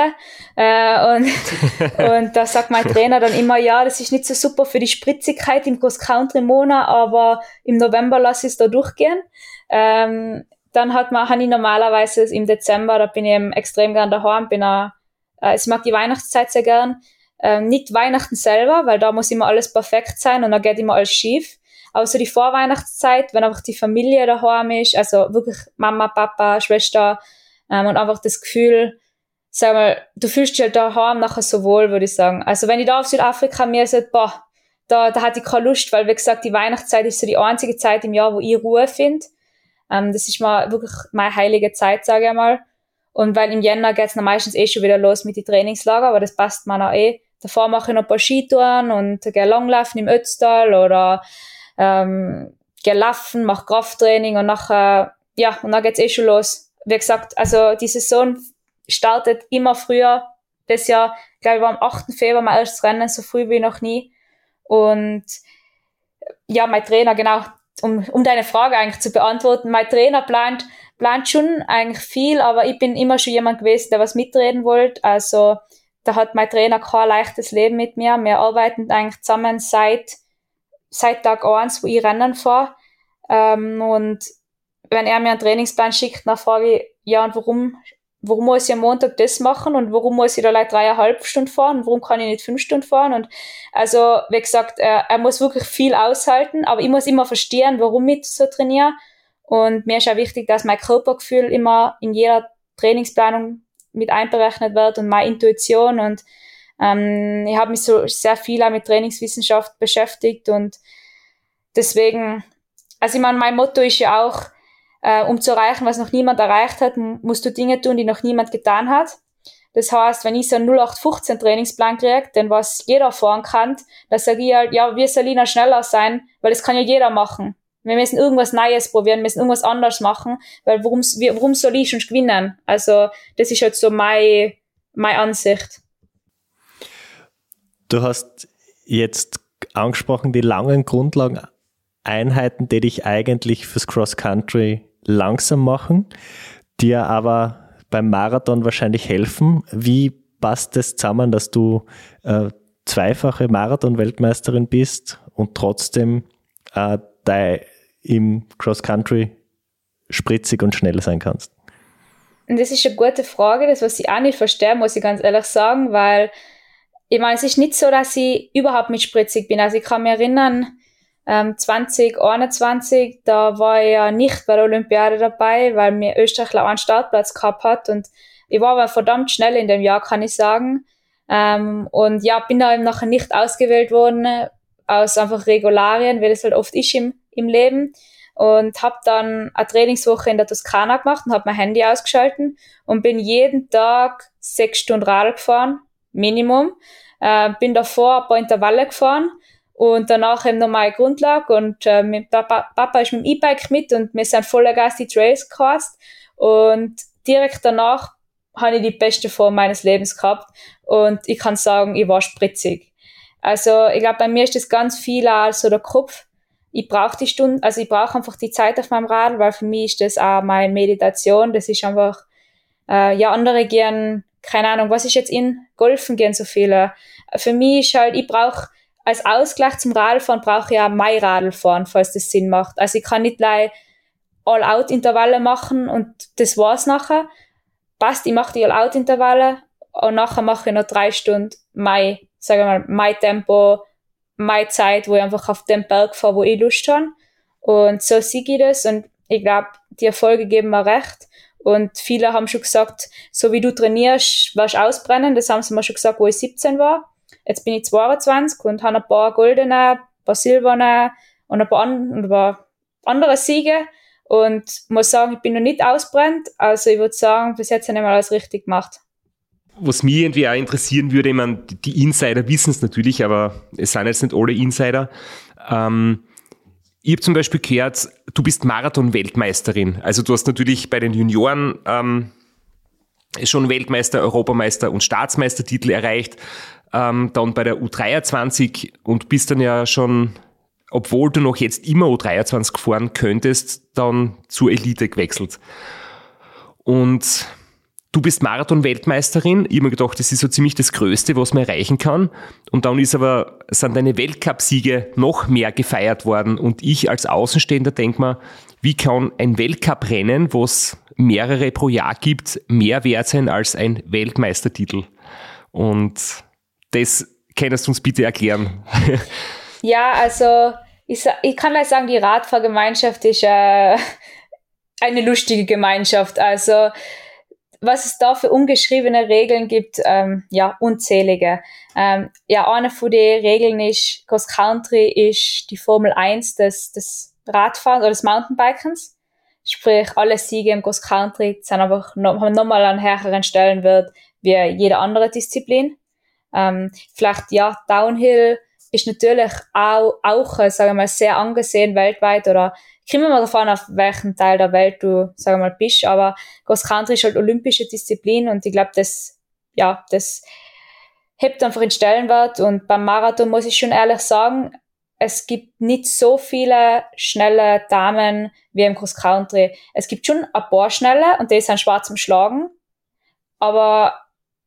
Äh, und, und da sagt mein Trainer dann immer, ja, das ist nicht so super für die Spritzigkeit im Cross-Country-Monat, aber im November lasse ich es da durchgehen. Ähm, dann hat man, habe ich normalerweise im Dezember, da bin ich eben extrem gern daheim, bin auch, äh, ich mag die Weihnachtszeit sehr gern. Ähm, nicht Weihnachten selber, weil da muss immer alles perfekt sein und da geht immer alles schief. Aber so die Vorweihnachtszeit, wenn einfach die Familie daheim ist, also wirklich Mama, Papa, Schwester, ähm, und einfach das Gefühl, sag mal, du fühlst dich halt daheim nachher so wohl, würde ich sagen. Also wenn ich da auf Südafrika mir sage, boah, da, da hatte ich keine Lust, weil wie gesagt, die Weihnachtszeit ist so die einzige Zeit im Jahr, wo ich Ruhe finde. Ähm, das ist mal wirklich meine heilige Zeit, sage ich mal. Und weil im Jänner geht's dann meistens eh schon wieder los mit den Trainingslager, aber das passt mir auch eh. Davor mache ich noch ein paar Skitouren und gehe Langlaufen im Ötztal oder ähm, gehe laufen, mache Krafttraining und nachher, ja, und dann geht's eh schon los. Wie gesagt, also die Saison startet immer früher. Das Jahr, glaube ich, war am achten Februar mein erstes Rennen, so früh wie noch nie. Und ja, mein Trainer, genau, um, um deine Frage eigentlich zu beantworten, mein Trainer plant, plant schon eigentlich viel, aber ich bin immer schon jemand gewesen, der was mitreden wollte. Also da hat mein Trainer kein leichtes Leben mit mir. Wir arbeiten eigentlich zusammen seit seit Tag eins, wo ich Rennen fahre. Ähm, und wenn er mir einen Trainingsplan schickt, dann frage ich, ja, und warum, warum muss ich am Montag das machen und warum muss ich da like dreieinhalb Stunden fahren und warum kann ich nicht fünf Stunden fahren? Und also, wie gesagt, er, er muss wirklich viel aushalten, aber ich muss immer verstehen, warum ich so trainiere. Und mir ist auch wichtig, dass mein Körpergefühl immer in jeder Trainingsplanung mit einberechnet wird und meine Intuition und Ähm, ich habe mich so sehr viel auch mit Trainingswissenschaft beschäftigt und deswegen, also ich meine, mein Motto ist ja auch, äh, um zu erreichen, was noch niemand erreicht hat, musst du Dinge tun, die noch niemand getan hat. Das heißt, wenn ich so einen null acht fünfzehn Trainingsplan kriege, den was jeder fahren kann, dann sage ich halt, ja, wir sollen schneller sein, weil das kann ja jeder machen. Wir müssen irgendwas Neues probieren, wir müssen irgendwas anderes machen, weil warum, warum soll ich schon gewinnen? Also, das ist halt so meine, meine Ansicht. Du hast jetzt angesprochen, die langen Grundlageneinheiten, die dich eigentlich fürs Cross-Country langsam machen, dir aber beim Marathon wahrscheinlich helfen. Wie passt das zusammen, dass du äh, zweifache Marathon-Weltmeisterin bist und trotzdem äh, da im Cross-Country spritzig und schnell sein kannst? Und das ist eine gute Frage, das was ich auch nicht verstehe, muss ich ganz ehrlich sagen, weil ich meine, es ist nicht so, dass ich überhaupt mit spritzig bin. Also ich kann mich erinnern, ähm, zwanzig einundzwanzig, da war ich ja nicht bei der Olympiade dabei, weil mir Österreich auch einen Startplatz gehabt hat und ich war aber verdammt schnell in dem Jahr, kann ich sagen. Ähm, und ja, bin da eben nachher nicht ausgewählt worden, aus einfach Regularien, wie das halt oft ist im, im Leben. Und habe dann eine Trainingswoche in der Toskana gemacht und habe mein Handy ausgeschalten und bin jeden Tag sechs Stunden Radl gefahren, Minimum. Äh, bin davor ein paar Intervalle gefahren und danach eben noch meine Grundlage und äh, mit Papa, Papa ist mit dem E-Bike mit und wir sind voller Gas die Trails gerast und direkt danach habe ich die beste Form meines Lebens gehabt und ich kann sagen, ich war spritzig. Also ich glaube, bei mir ist das ganz viel auch so der Kopf. Ich brauche die Stunden, also ich brauche einfach die Zeit auf meinem Radl, weil für mich ist das auch meine Meditation. Das ist einfach, äh, ja, andere gehen, keine Ahnung, was ist jetzt in Golfen gehen so viele. Für mich ist halt, ich brauche als Ausgleich zum Radlfahren brauche ich auch mein Radlfahren, falls das Sinn macht. Also ich kann nicht gleich All-Out-Intervalle machen und das war's nachher. Passt, ich mache die All-Out-Intervalle und nachher mache ich noch drei Stunden mein, sagen wir mal, mein Tempo, meine Zeit, wo ich einfach auf den Berg fahre, wo ich Lust habe. Und so sehe ich das und ich glaube, die Erfolge geben mir recht. Und viele haben schon gesagt, so wie du trainierst, wirst du ausbrennen. Das haben sie mir schon gesagt, wo ich siebzehn war. Jetzt bin ich zweiundzwanzig und habe ein paar goldene, ein paar silberne und ein paar, an, und ein paar andere Siege. Und muss sagen, ich bin noch nicht ausbrennt. Also ich würde sagen, bis jetzt habe ich mal alles richtig gemacht. Was mich irgendwie auch interessieren würde, ich meine, die Insider wissen es natürlich, aber es sind jetzt nicht alle Insider. Ähm, ich habe zum Beispiel gehört, du bist Marathon-Weltmeisterin. Also du hast natürlich bei den Junioren ähm, schon Weltmeister, Europameister und Staatsmeistertitel erreicht. Ähm, dann bei der U dreiundzwanzig und bist dann ja schon, obwohl du noch jetzt immer U dreiundzwanzig fahren könntest, dann zur Elite gewechselt. Und du bist Marathon-Weltmeisterin. Ich habe mir gedacht, das ist so ziemlich das Größte, was man erreichen kann. Und dann ist aber, sind deine Weltcup-Siege noch mehr gefeiert worden. Und ich als Außenstehender denke mir, wie kann ein Weltcup-Rennen, was mehrere pro Jahr gibt, mehr wert sein als ein Weltmeistertitel? Und das kannst du uns bitte erklären. Ja, also ich, ich kann gleich sagen, die Radfahrgemeinschaft ist äh, eine lustige Gemeinschaft. Also was es da für ungeschriebene Regeln gibt, ähm, ja, unzählige. Ähm, ja, eine von den Regeln ist, Cross Country ist die Formel eins des, des Radfahrens oder des Mountainbikens. Sprich, alle Siege im Cross Country sind einfach noch, haben nochmal einen höheren Stellenwert wie jede andere Disziplin. Ähm, vielleicht, ja, Downhill ist natürlich auch, auch äh, sagen wir mal, sehr angesehen weltweit oder kommt immer davon, auf welchem Teil der Welt du, sagen wir mal, bist, aber Cross Country ist halt olympische Disziplin und ich glaube, das, ja, das hebt einfach den Stellenwert und beim Marathon muss ich schon ehrlich sagen, es gibt nicht so viele schnelle Damen wie im Cross Country. Es gibt schon ein paar schnelle und die sind schwer zum Schlagen, aber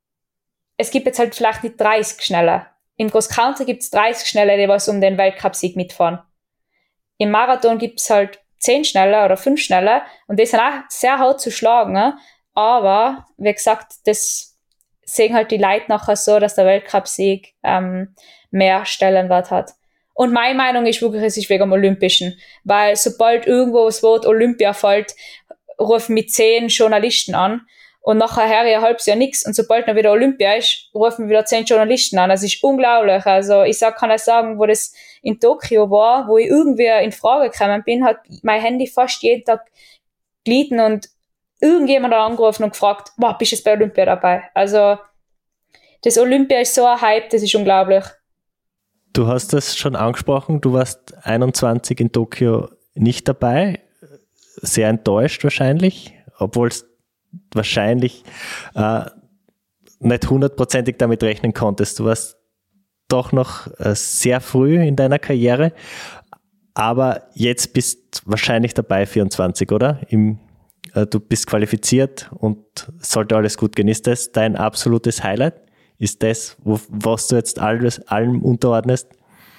es gibt jetzt halt vielleicht nicht dreißig schnelle. Im Cross Country gibt es dreißig schnelle, die was um den Weltcupsieg mitfahren. Im Marathon gibt's halt zehn Schnelle oder fünf Schnelle und die sind auch sehr hart zu schlagen. Ne? Aber, wie gesagt, das sehen halt die Leute nachher so, dass der Weltcupsieg ähm, mehr Stellenwert hat. Und meine Meinung ist wirklich, es ist wegen dem Olympischen. Weil sobald irgendwo das Wort Olympia fällt, rufen mit zehn Journalisten an. Und nachher her ein halbes Jahr nichts. Und sobald dann wieder Olympia ist, rufen wieder zehn Journalisten an. Das ist unglaublich. Also ich sag, kann ich sagen, wo das in Tokio war, wo ich irgendwie in Frage gekommen bin, hat mein Handy fast jeden Tag gelitten und irgendjemand hat angerufen und gefragt, wow, bist du jetzt bei Olympia dabei? Also das Olympia ist so ein Hype, das ist unglaublich. Du hast das schon angesprochen, du warst einundzwanzig in Tokio nicht dabei, sehr enttäuscht wahrscheinlich, obwohl es wahrscheinlich äh, nicht hundertprozentig damit rechnen konntest. Du warst doch noch äh, sehr früh in deiner Karriere, aber jetzt bist wahrscheinlich dabei, vierundzwanzig, oder? Im, äh, du bist qualifiziert und sollte alles gut gehen. Ist das dein absolutes Highlight? Ist das, wo, was du jetzt alles, allem unterordnest?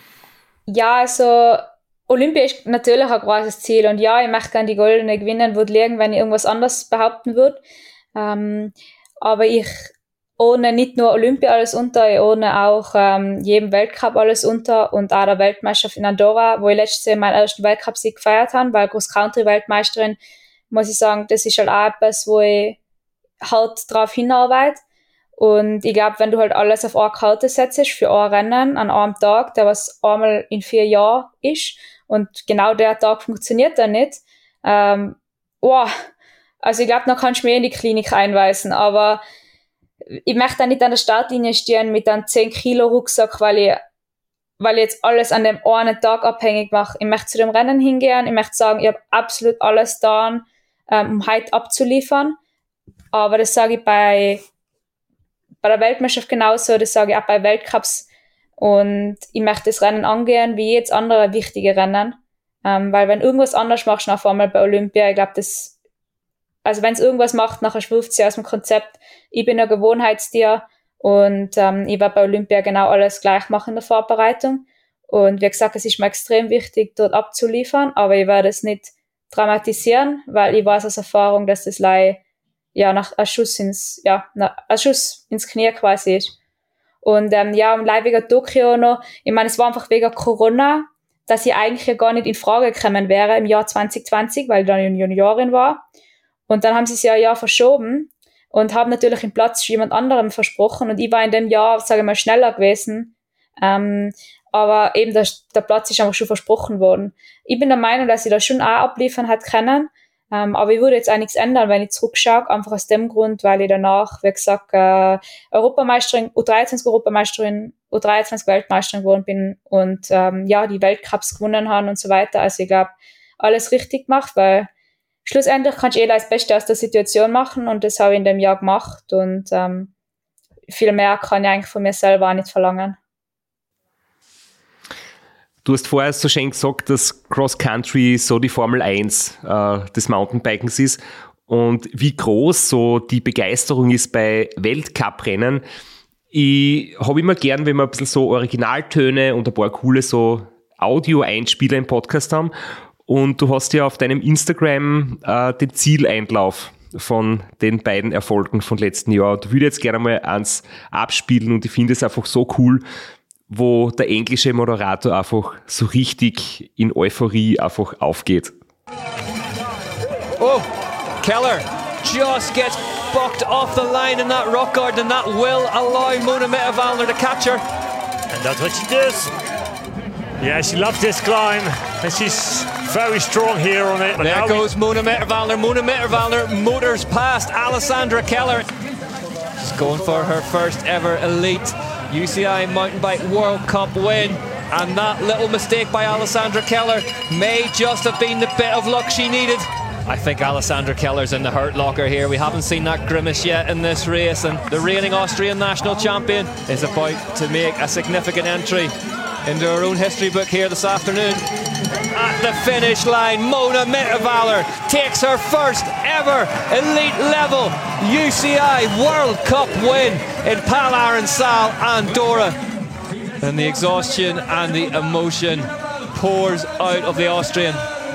Ja, also Olympia ist natürlich ein großes Ziel und ja, ich möchte gerne die Goldene gewinnen, würde liegen, wenn ich irgendwas anderes behaupten würde. Ähm, aber ich ohne nicht nur Olympia alles unter, ich ohne auch ähm, jedem Weltcup alles unter und auch der Weltmeisterschaft in Andorra, wo ich letztes Jahr meinen ersten Weltcup-Sieg gefeiert habe, weil Cross-Country-Weltmeisterin, muss ich sagen, das ist halt auch etwas, wo ich halt drauf hinarbeite. Und ich glaube, wenn du halt alles auf eine Karte setzt für ein Rennen an einem Tag, der was einmal in vier Jahren ist und genau der Tag funktioniert dann nicht, ähm, oh, also ich glaube, dann kannst du mich in die Klinik einweisen, aber ich möchte dann nicht an der Startlinie stehen mit einem zehn Kilo Rucksack, weil ich, weil ich jetzt alles an dem einen Tag abhängig mache. Ich möchte zu dem Rennen hingehen, ich möchte sagen, ich habe absolut alles da, ähm, um heute abzuliefern, aber das sage ich bei bei der Weltmeisterschaft genauso, das sage ich auch bei Weltcups. Und ich möchte das Rennen angehen wie jedes andere wichtige Rennen. Ähm, weil wenn irgendwas anders machst, auf einmal bei Olympia, ich glaube, das, also wenn es irgendwas macht, nachher schwirft sie aus dem Konzept. Ich bin ein Gewohnheitstier und ähm, ich werde bei Olympia genau alles gleich machen in der Vorbereitung. Und wie gesagt, es ist mir extrem wichtig, dort abzuliefern, aber ich werde es nicht dramatisieren, weil ich weiß aus Erfahrung, dass das leider ja, nach ein Schuss ins, ja, nach, ein Schuss ins Knie quasi ist. Und, ähm, ja, und leider wegen Tokio noch, ich meine, es war einfach wegen Corona, dass ich eigentlich ja gar nicht in Frage gekommen wäre im Jahr zwanzig zwanzig, weil ich dann Juniorin war. Und dann haben sie es ja ein Jahr verschoben und haben natürlich den Platz jemand anderem versprochen und ich war in dem Jahr, sage ich mal, schneller gewesen. Ähm, aber eben der, der Platz ist einfach schon versprochen worden. Ich bin der Meinung, dass ich das schon auch abliefern hätte können. Um, aber ich würde jetzt auch nichts ändern, wenn ich zurückschaue, einfach aus dem Grund, weil ich danach, wie gesagt, äh, Europameisterin, U dreiundzwanzig Europameisterin, U dreiundzwanzig Weltmeisterin geworden bin und ähm, ja, die Weltcups gewonnen haben und so weiter. Also ich glaube, alles richtig gemacht, weil schlussendlich kannst du eh das Beste aus der Situation machen und das habe ich in dem Jahr gemacht und ähm, viel mehr kann ich eigentlich von mir selber auch nicht verlangen. Du hast vorher so schön gesagt, dass Cross-Country so die Formel eins äh, des Mountainbikens ist und wie groß so die Begeisterung ist bei Weltcuprennen. Ich habe immer gern, wenn wir ein bisschen so Originaltöne und ein paar coole so Audio-Einspieler im Podcast haben und du hast ja auf deinem Instagram äh, den Zieleinlauf von den beiden Erfolgen von letzten Jahr. Du würdest jetzt gerne mal eins abspielen und ich finde es einfach so cool, wo der englische Moderator einfach so richtig in Euphorie einfach aufgeht. Oh, Keller just gets bucked off the line in that rock garden and that will allow Mona Mitterwaldner to catch her. And that's what she does. Yeah, she loves this climb and she's very strong here on it. But there goes Mona Mitterwaldner. Mona Mitterwaldner motors past Alessandra Keller. She's going for her first ever elite U C I Mountain Bike World Cup win, and that little mistake by Alessandra Keller may just have been the bit of luck she needed. I think Alessandra Keller's in the hurt locker here. We haven't seen that grimace yet in this race, and the reigning Austrian national champion is about to make a significant entry into her own history book here this afternoon. At the finish line, Mona Mitterwaldner takes her first ever elite level U C I World Cup win in Pal Aron Sal, Andorra. And the exhaustion and the emotion pours out of the Austrian.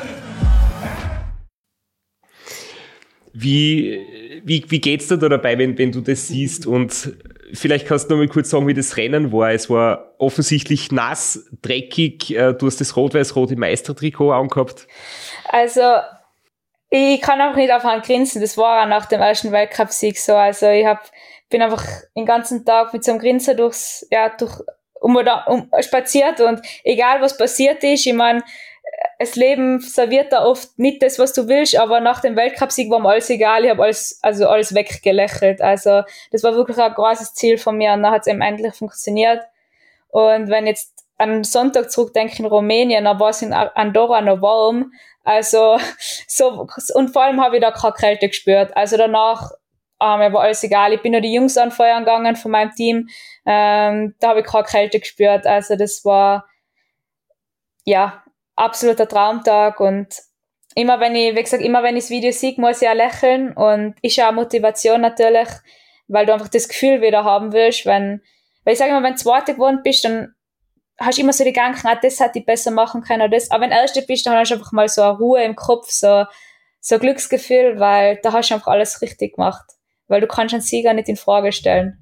Wie, wie, wie geht's dir da dabei, wenn, wenn du das siehst? Und vielleicht kannst du noch mal kurz sagen, wie das Rennen war. Es war offensichtlich nass, dreckig. Du hast das rot-weiß-rote Meistertrikot angehabt. Also, ich kann auch nicht aufhören grinsen. Das war auch nach dem ersten Weltcup-Sieg so. Also, ich hab, bin einfach den ganzen Tag mit so einem Grinsen durchs, ja, durch, um, um, spaziert und egal was passiert ist, ich meine, das Leben serviert da oft nicht das, was du willst, aber nach dem Weltcupsieg war mir alles egal, ich habe alles, also alles weggelächelt. Also das war wirklich ein großes Ziel von mir und dann hat es eben endlich funktioniert. Und wenn jetzt am Sonntag zurückdenke in Rumänien, dann war es in Andorra noch warm. Also so, und vor allem habe ich da keine Kälte gespürt. Also danach ähm, mir war alles egal. Ich bin nur die Jungs anfeuern gegangen von meinem Team. Ähm, da habe ich keine Kälte gespürt. Also das war ja absoluter Traumtag. Und immer wenn ich, wie gesagt, immer wenn ich das Video sehe, muss ich auch lächeln. Und ist auch Motivation natürlich, weil du einfach das Gefühl wieder haben willst, wenn, weil ich sage immer, wenn du Zweite geworden bist, dann hast du immer so die Gedanken, ah, das hätte ich besser machen können oder das. Aber wenn du Erste bist, dann hast du einfach mal so eine Ruhe im Kopf, so, so ein Glücksgefühl, weil da hast du einfach alles richtig gemacht. Weil du kannst einen Sieger nicht in Frage stellen.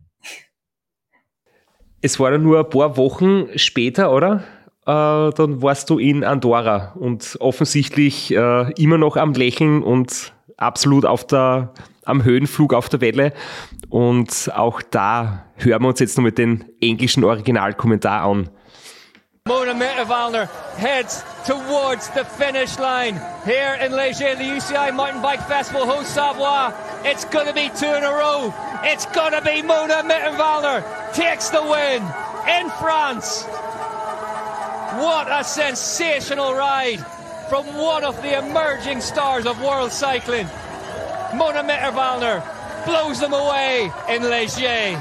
Es war dann nur ein paar Wochen später, oder? Äh, dann warst du in Andorra und offensichtlich äh, immer noch am Lächeln und absolut auf der, am Höhenflug auf der Welle. Und auch da hören wir uns jetzt noch mit den englischen Originalkommentar an. Mona Mitterwallner heads towards the finish line here in Léger, the U C I Mountain Bike Festival, Haute-Savoie. It's going to be two in a row. It's going to be Mona Mitterwallner takes the win in France. What a sensational ride from one of the emerging stars of world cycling. Mona Mitterwallner blows them away in Léger.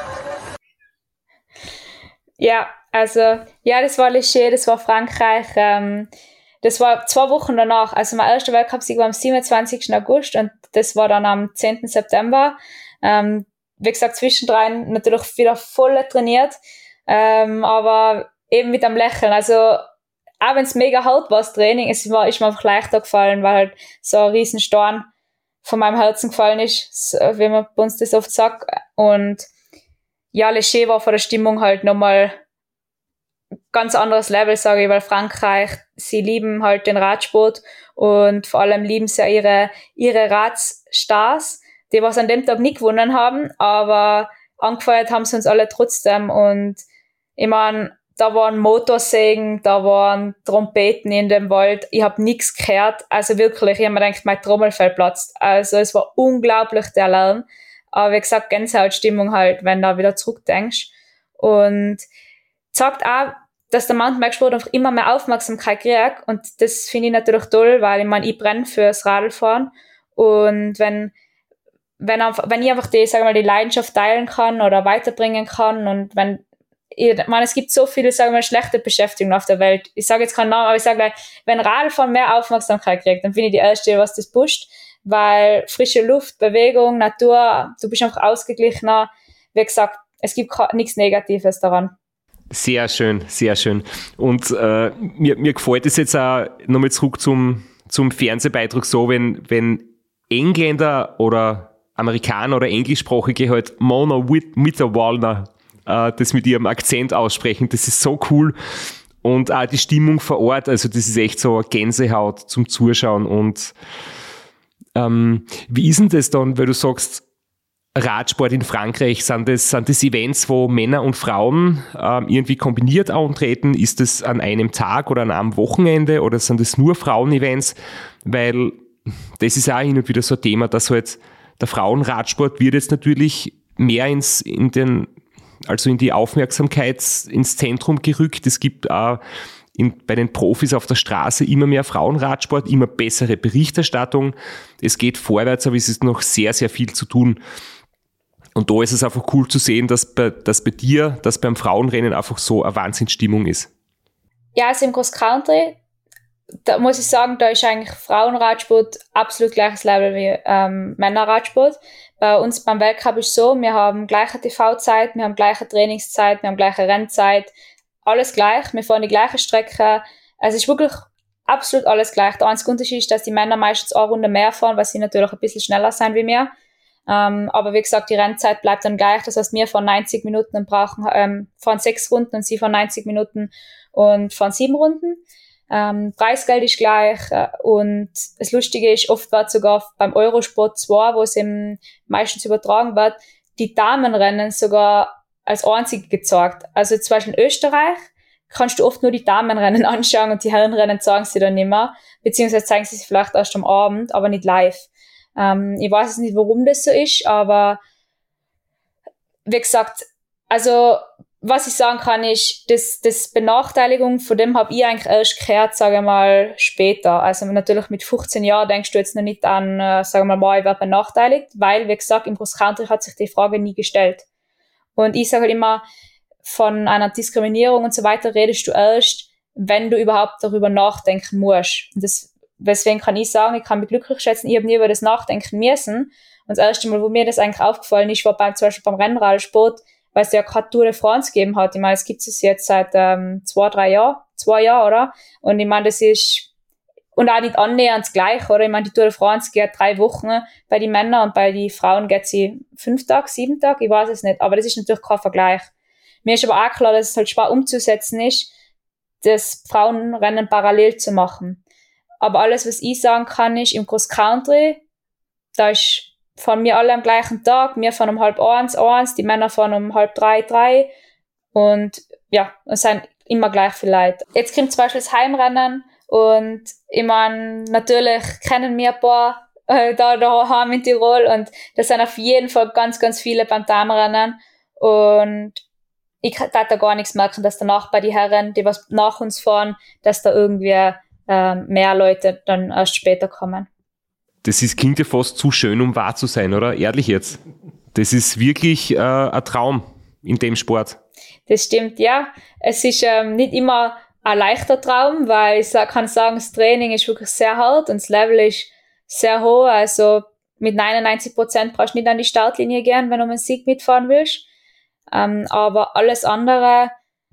Ja, also, ja, das war Léger, das war Frankreich. Ähm, das war zwei Wochen danach. Also mein erster Weltcupsieg war am siebenundzwanzigsten August und das war dann am zehnten September. Ähm, wie gesagt, zwischendrin natürlich wieder voll trainiert, ähm, aber eben mit einem Lächeln. Also auch wenn es mega hart war, das Training, es war, ist mir einfach leichter gefallen, weil halt so ein riesen Stein von meinem Herzen gefallen ist, so, wie man bei uns das oft sagt. Und ja, Léger war von der Stimmung halt nochmal ganz anderes Level, sage ich, weil Frankreich, sie lieben halt den Radsport und vor allem lieben sie ja ihre, ihre Radstars, die was an dem Tag nicht gewonnen haben, aber angefeuert haben sie uns alle trotzdem. Und ich meine, da waren Motorsägen, da waren Trompeten in dem Wald, ich habe nichts gehört, also wirklich, ich habe mir gedacht, mein Trommelfell platzt. Also es war unglaublich, der Lärm. Aber wie gesagt, Gänsehautstimmung halt, wenn du wieder zurückdenkst. Und sagt auch, dass der Mountainbike-Sport einfach immer mehr Aufmerksamkeit kriegt. Und das finde ich natürlich toll, weil ich meine, ich brenne fürs Radlfahren. Und wenn, wenn, einfach, wenn ich einfach die, sag mal, die Leidenschaft teilen kann oder weiterbringen kann und wenn, ich meine, es gibt so viele, sagen wir mal, schlechte Beschäftigungen auf der Welt. Ich sage jetzt keinen Namen, aber ich sage gleich, wenn Radlfahren mehr Aufmerksamkeit kriegt, dann bin ich die Erste, was das pusht. Weil frische Luft, Bewegung, Natur, du bist einfach ausgeglichener. Wie gesagt, es gibt nichts Negatives daran. Sehr schön, sehr schön. Und äh, mir, mir gefällt es jetzt auch nochmal zurück zum, zum Fernsehbeitrag so, wenn, wenn Engländer oder Amerikaner oder Englischsprachige halt Mona Mitterwallner äh, das mit ihrem Akzent aussprechen, das ist so cool. Und auch die Stimmung vor Ort, also das ist echt so Gänsehaut zum Zuschauen. Und Ähm, wie ist denn das dann, weil du sagst, Radsport in Frankreich, sind das, sind das Events, wo Männer und Frauen ähm, irgendwie kombiniert antreten? Ist das an einem Tag oder an einem Wochenende oder sind das nur Frauen-Events? Weil das ist auch hin und wieder so ein Thema, dass halt der Frauenradsport wird jetzt natürlich mehr ins, in den, also in die Aufmerksamkeit ins Zentrum gerückt. Es gibt auch In, bei den Profis auf der Straße immer mehr Frauenradsport, immer bessere Berichterstattung. Es geht vorwärts, aber es ist noch sehr, sehr viel zu tun. Und da ist es einfach cool zu sehen, dass bei, dass bei dir, dass beim Frauenrennen einfach so eine Wahnsinnsstimmung ist. Ja, also im Cross Country, da muss ich sagen, da ist eigentlich Frauenradsport absolut gleiches Level wie ähm, Männerradsport. Bei uns beim Weltcup ist so, wir haben gleiche T V-Zeit, wir haben gleiche Trainingszeit, wir haben gleiche Rennzeit, alles gleich, wir fahren die gleiche Strecke. Also es ist wirklich absolut alles gleich. Der einzige Unterschied ist, dass die Männer meistens eine Runde mehr fahren, weil sie natürlich ein bisschen schneller sind wie wir. Ähm, aber wie gesagt, die Rennzeit bleibt dann gleich. Das heißt, wir fahren neunzig Minuten und brauchen, ähm, fahren sechs Runden und sie fahren neunzig Minuten und fahren sieben Runden. Ähm, Preisgeld ist gleich. Äh, und das Lustige ist, oft wird sogar beim Eurosport zwei, wo es eben meistens übertragen wird, die Damenrennen sogar als einzige gezeigt. Also zum Beispiel in Österreich kannst du oft nur die Damenrennen anschauen und die Herrenrennen zeigen sie dann nicht mehr, beziehungsweise zeigen sie sie vielleicht erst am Abend, aber nicht live. Ähm, ich weiß nicht, warum das so ist, aber wie gesagt, also was ich sagen kann, ist, dass das Benachteiligung, von dem habe ich eigentlich erst gehört, sage ich mal, später. Also natürlich mit fünfzehn Jahren denkst du jetzt noch nicht an, äh, sagen wir mal, ich werde benachteiligt, weil, wie gesagt, im Cross Country hat sich die Frage nie gestellt. Und ich sage halt immer, von einer Diskriminierung und so weiter redest du erst, wenn du überhaupt darüber nachdenken musst. Und das, deswegen kann ich sagen, ich kann mich glücklich schätzen, ich habe nie über das nachdenken müssen. Und das erste Mal, wo mir das eigentlich aufgefallen ist, war beim, zum Beispiel beim Rennradsport, weil es ja gerade Tour de France gegeben hat. Ich meine, es gibt es jetzt seit ähm, zwei, drei Jahren, zwei Jahren, oder? Und ich meine, das ist, und auch nicht annähernd das Gleiche, oder? Ich meine, die Tour de France geht drei Wochen bei den Männern und bei den Frauen geht sie fünf Tage, sieben Tage, ich weiß es nicht. Aber das ist natürlich kein Vergleich. Mir ist aber auch klar, dass es halt schwer umzusetzen ist, das Frauenrennen parallel zu machen. Aber alles, was ich sagen kann, ist, im Cross Country, da ist, fahren wir alle am gleichen Tag, wir fahren um halb eins, eins, die Männer fahren um halb drei, drei und ja, es sind immer gleich viele Leute. Jetzt kommt zum Beispiel das Heimrennen und ich meine, natürlich kennen wir ein paar äh, da daheim in Tirol und das sind auf jeden Fall ganz, ganz viele beim Damenrennen und ich kann da gar nichts merken, dass danach bei den Herren, die was nach uns fahren, dass da irgendwie äh, mehr Leute dann erst später kommen. Das ist, klingt ja fast zu schön, um wahr zu sein, oder? Ehrlich jetzt. Das ist wirklich äh, ein Traum in dem Sport. Das stimmt, ja. Es ist ähm, nicht immer ein leichter Traum, weil ich kann sagen, das Training ist wirklich sehr hart und das Level ist sehr hoch. Also mit neunundneunzig Prozent brauchst du nicht an die Startlinie gehen, wenn du um einen Sieg mitfahren willst. Ähm, aber alles andere,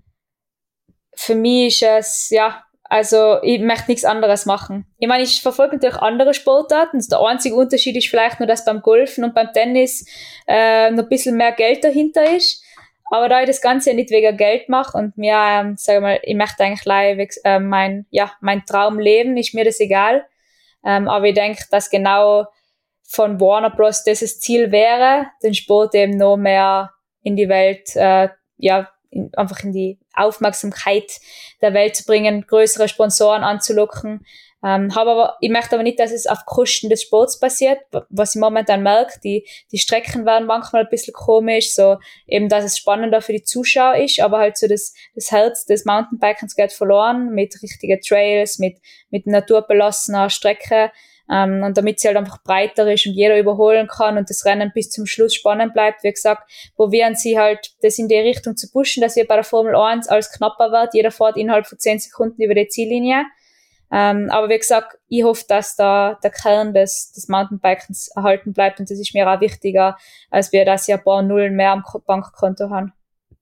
für mich ist es, ja, also ich möchte nichts anderes machen. Ich meine, ich verfolge natürlich andere Sportarten. Der einzige Unterschied ist vielleicht nur, dass beim Golfen und beim Tennis äh, noch ein bisschen mehr Geld dahinter ist. Aber da ich das Ganze nicht wegen Geld mache und mir, ähm, sag mal, ich möchte eigentlich live, äh, mein, ja, mein Traum leben, ist mir das egal. Ähm, aber ich denke, dass genau von Warner Bros. Das das Ziel wäre, den Sport eben noch mehr in die Welt, äh, ja, in, einfach in die Aufmerksamkeit der Welt zu bringen, größere Sponsoren anzulocken. Ähm, habe aber, ich möchte aber nicht, dass es auf Kosten des Sports passiert, was ich momentan merke. Die, die Strecken werden manchmal ein bisschen komisch, so eben, dass es spannender für die Zuschauer ist, aber halt so das, das Herz des Mountainbikens geht verloren mit richtigen Trails, mit, mit naturbelassener Strecke. Ähm, und damit sie halt einfach breiter ist und jeder überholen kann und das Rennen bis zum Schluss spannend bleibt, wie gesagt, probieren sie halt, das in die Richtung zu pushen, dass wir bei der Formel eins alles knapper wird. Jeder fährt innerhalb von zehn Sekunden über die Ziellinie. Ähm, aber wie gesagt, ich hoffe, dass da der Kern des, des Mountainbikens erhalten bleibt und das ist mir auch wichtiger, als wir das ja ein paar Nullen mehr am Bankkonto haben.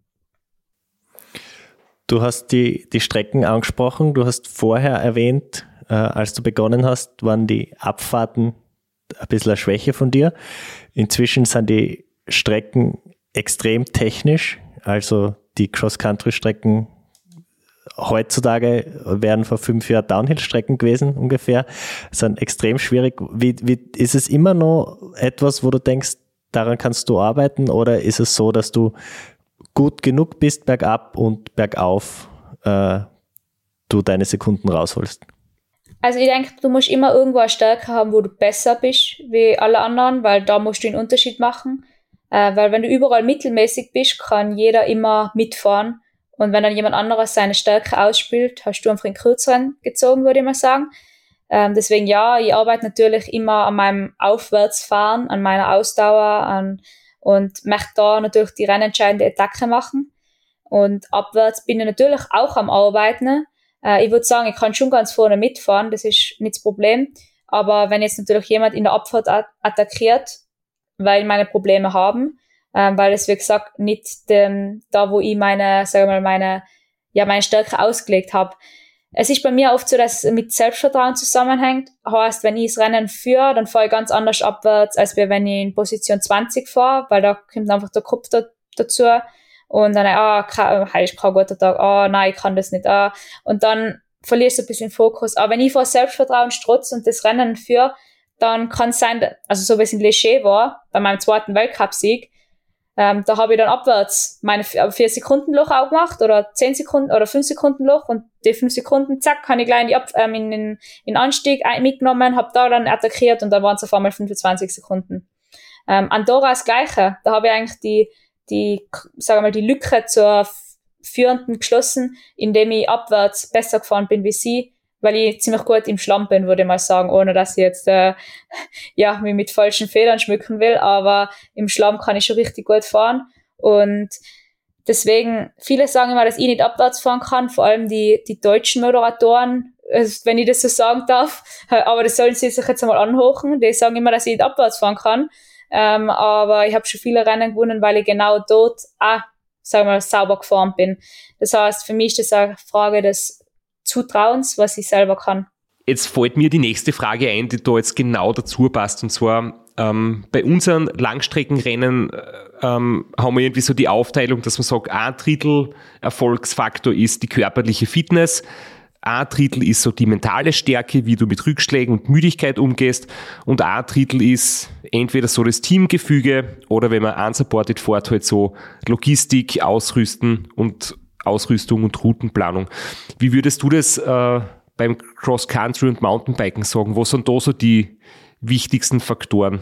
Du hast die, die Strecken angesprochen, du hast vorher erwähnt, äh, als du begonnen hast, waren die Abfahrten ein bisschen eine Schwäche von dir. Inzwischen sind die Strecken extrem technisch, also die Cross-Country-Strecken heutzutage wären vor fünf Jahren Downhill-Strecken gewesen ungefähr, sind extrem schwierig. Wie, wie, ist es immer noch etwas, wo du denkst, daran kannst du arbeiten, oder ist es so, dass du gut genug bist bergab und bergauf äh, du deine Sekunden rausholst? Also ich denke, du musst immer irgendwo eine Stärke haben, wo du besser bist wie alle anderen, weil da musst du einen Unterschied machen. Äh, weil wenn du überall mittelmäßig bist, kann jeder immer mitfahren. Und wenn dann jemand anderes seine Stärke ausspielt, hast du einfach in kürzeren gezogen, würde ich mal sagen. Ähm, deswegen ja, ich arbeite natürlich immer an meinem Aufwärtsfahren, an meiner Ausdauer an, und möchte da natürlich die rennentscheidende Attacke machen. Und abwärts bin ich natürlich auch am Arbeiten. Äh, ich würde sagen, ich kann schon ganz vorne mitfahren, das ist nicht das Problem. Aber wenn jetzt natürlich jemand in der Abfahrt at- attackiert, weil meine Probleme haben, Ähm, weil es, wie gesagt, nicht dem, da, wo ich meine, sag mal, meine, ja, meine Stärke ausgelegt habe. Es ist bei mir oft so, dass es mit Selbstvertrauen zusammenhängt. Heißt, wenn ich das Rennen führe, dann fahre ich ganz anders abwärts, als wenn ich in Position zwanzig fahre, weil da kommt einfach der Kopf da, dazu. Und dann, ah, oh, heute ist kein guter Tag, ah, oh, nein, ich kann das nicht, ah. Und dann verlierst du ein bisschen Fokus. Aber wenn ich vor Selbstvertrauen strotze und das Rennen führe, dann kann es sein, also so wie es in Leger war, bei meinem zweiten Weltcupsieg, Ähm, da habe ich dann abwärts meine vier Sekunden Loch auch gemacht oder zehn Sekunden oder fünf Sekunden Loch und die fünf Sekunden, zack, kann ich gleich in, die Ab- ähm, in den in Anstieg mitgenommen, habe da dann attackiert und dann waren es auf einmal fünfundzwanzig Sekunden. Ähm, Andorra das Gleiche. Da habe ich eigentlich die, die, sagen wir mal, die Lücke zur Führenden geschlossen, indem ich abwärts besser gefahren bin wie sie, weil ich ziemlich gut im Schlamm bin, würde ich mal sagen, ohne dass ich jetzt äh, ja mich mit falschen Federn schmücken will, aber im Schlamm kann ich schon richtig gut fahren und deswegen, viele sagen immer, dass ich nicht abwärts fahren kann, vor allem die, die deutschen Moderatoren, also wenn ich das so sagen darf, aber das sollen sie sich jetzt einmal anhochen, die sagen immer, dass ich nicht abwärts fahren kann, ähm, aber ich habe schon viele Rennen gewonnen, weil ich genau dort auch, sagen wir mal, sauber gefahren bin. Das heißt, für mich ist das eine Frage des Zutrauens, was ich selber kann. Jetzt fällt mir die nächste Frage ein, die da jetzt genau dazu passt. Und zwar ähm, bei unseren Langstreckenrennen ähm, haben wir irgendwie so die Aufteilung, dass man sagt, ein Drittel Erfolgsfaktor ist die körperliche Fitness, ein Drittel ist so die mentale Stärke, wie du mit Rückschlägen und Müdigkeit umgehst und ein Drittel ist entweder so das Teamgefüge oder wenn man unsupported fährt, halt so Logistik, Ausrüsten und Ausrüstung und Routenplanung. Wie würdest du das äh, beim Cross-Country und Mountainbiken sagen? Was sind da so die wichtigsten Faktoren?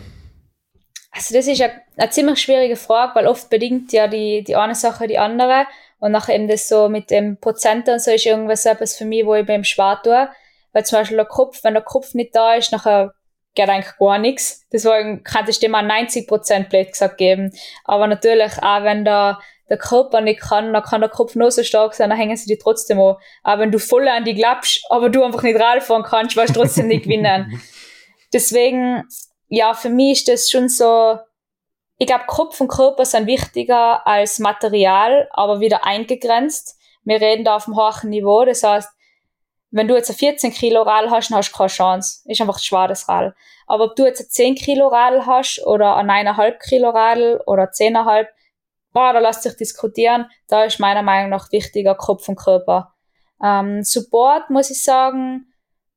Also das ist eine, eine ziemlich schwierige Frage, weil oft bedingt ja die, die eine Sache die andere und nachher eben das so mit dem Prozent und so ist irgendwas etwas für mich, wo ich beim schwer tue, weil zum Beispiel der Kopf, wenn der Kopf nicht da ist, nachher geht eigentlich gar nichts. Deswegen kann ich dem mal neunzig Prozent blöd gesagt geben. Aber natürlich auch, wenn der, der Körper nicht kann, dann kann der Kopf noch so stark sein, dann hängen sie die trotzdem an. Aber wenn du voll an die glaubst, aber du einfach nicht Radfahren kannst, wirst du trotzdem nicht gewinnen. Deswegen, ja, für mich ist das schon so, ich glaube, Kopf und Körper sind wichtiger als Material, aber wieder eingegrenzt. Wir reden da auf einem hohen Niveau, das heißt, wenn du jetzt ein vierzehn Kilo Radl hast, dann hast du keine Chance. Ist einfach schwer, das Radl. Aber ob du jetzt ein zehn Kilo Radl hast oder ein neun Komma fünf Kilo Radl oder zehn Komma fünf, boah, da lässt sich diskutieren. Da ist meiner Meinung nach wichtiger Kopf und Körper. Ähm, Support, muss ich sagen,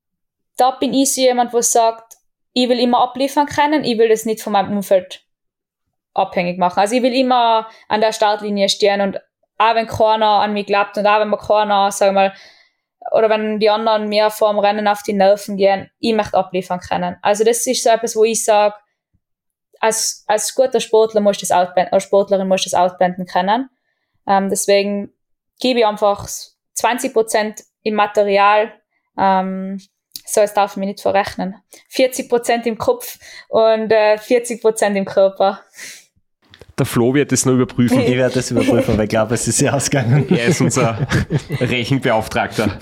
da bin ich so jemand, der sagt, ich will immer abliefern können, ich will das nicht von meinem Umfeld abhängig machen. Also ich will immer an der Startlinie stehen und auch wenn keiner an mich glaubt und auch wenn mir keiner, sagen wir mal, oder wenn die anderen mir vor dem Rennen auf die Nerven gehen, ich möchte abliefern können. Also das ist so etwas, wo ich sage, als, als guter Sportler musst du das outblenden, als Sportlerin musst du das outblenden können. Ähm, deswegen gebe ich einfach zwanzig Prozent im Material, ähm, so es darf ich mich nicht verrechnen. vierzig Prozent im Kopf und äh, vierzig Prozent im Körper. Der Flo wird das noch überprüfen. Ich werde das überprüfen, weil ich glaube, es ist ja ausgegangen. Er ist unser Rechenbeauftragter.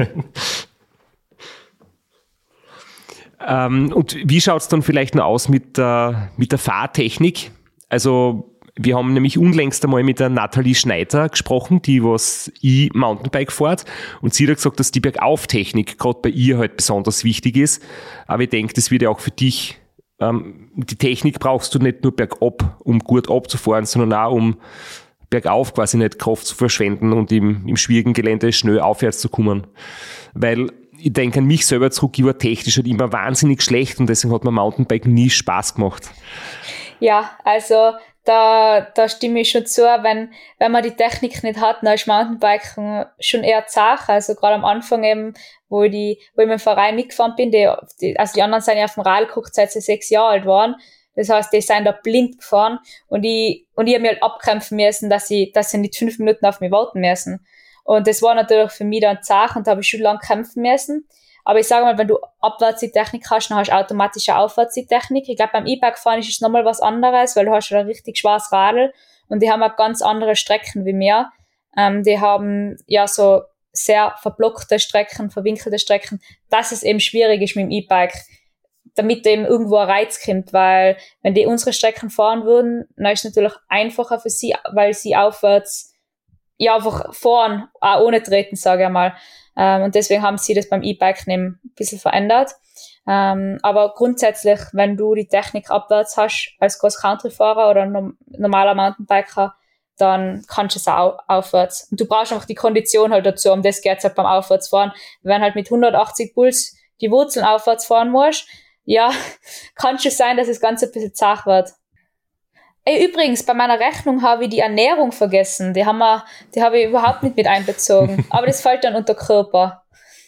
ähm, und wie schaut es dann vielleicht noch aus mit der, mit der Fahrtechnik? Also wir haben nämlich unlängst einmal mit der Nathalie Schneider gesprochen, die was E-Mountainbike fährt und sie hat gesagt, dass die Bergauftechnik gerade bei ihr halt besonders wichtig ist. Aber ich denke, das wird ja auch für dich Ähm, die Technik brauchst du nicht nur bergab, um gut abzufahren, sondern auch um bergauf quasi nicht Kraft zu verschwenden und im, im schwierigen Gelände schnell aufwärts zu kommen. Weil ich denke an mich selber zurück, ich war technisch halt immer wahnsinnig schlecht und deswegen hat mir Mountainbiken nie Spaß gemacht. Ja, also da, da stimme ich schon zu, wenn, wenn man die Technik nicht hat, dann ist Mountainbiken schon eher zart. Also gerade am Anfang eben, wo ich, die, wo ich mit dem Verein mitgefahren bin, die, die, also die anderen sind ja auf dem Rad geguckt, seit sie sechs Jahre alt waren. Das heißt, die sind da blind gefahren und ich, und ich habe mir halt abkämpfen müssen, dass sie, dass sie nicht fünf Minuten auf mich warten müssen. Und das war natürlich für mich dann zart und da habe ich schon lange kämpfen müssen. Aber ich sage mal, wenn du abwärts die Technik hast, dann hast du automatisch auch aufwärts die Technik. Ich glaube, beim E-Bike fahren ist es nochmal was anderes, weil du hast ein richtig schweres Radl und die haben auch ganz andere Strecken wie mir. Ähm, die haben ja so sehr verblockte Strecken, verwinkelte Strecken, dass es eben schwierig ist mit dem E-Bike, damit da eben irgendwo ein Reiz kommt, weil wenn die unsere Strecken fahren würden, dann ist es natürlich einfacher für sie, weil sie aufwärts ja einfach fahren, auch ohne treten, sage ich mal. Ähm, und deswegen haben sie das beim E-Bike ein bisschen verändert. Ähm, aber grundsätzlich, wenn du die Technik abwärts hast, als Cross-Country-Fahrer oder norm- normaler Mountainbiker, dann kannst du es auch aufwärts. Und du brauchst einfach die Kondition halt dazu, um das geht's halt beim Aufwärtsfahren. Wenn halt mit hundertachtzig Puls die Wurzeln aufwärts fahren musst, ja, kann schon sein, dass das Ganze ein bisschen zart wird. Ey, übrigens, bei meiner Rechnung habe ich die Ernährung vergessen. Die haben wir, die habe ich überhaupt nicht mit einbezogen. Aber das fällt dann unter Körper.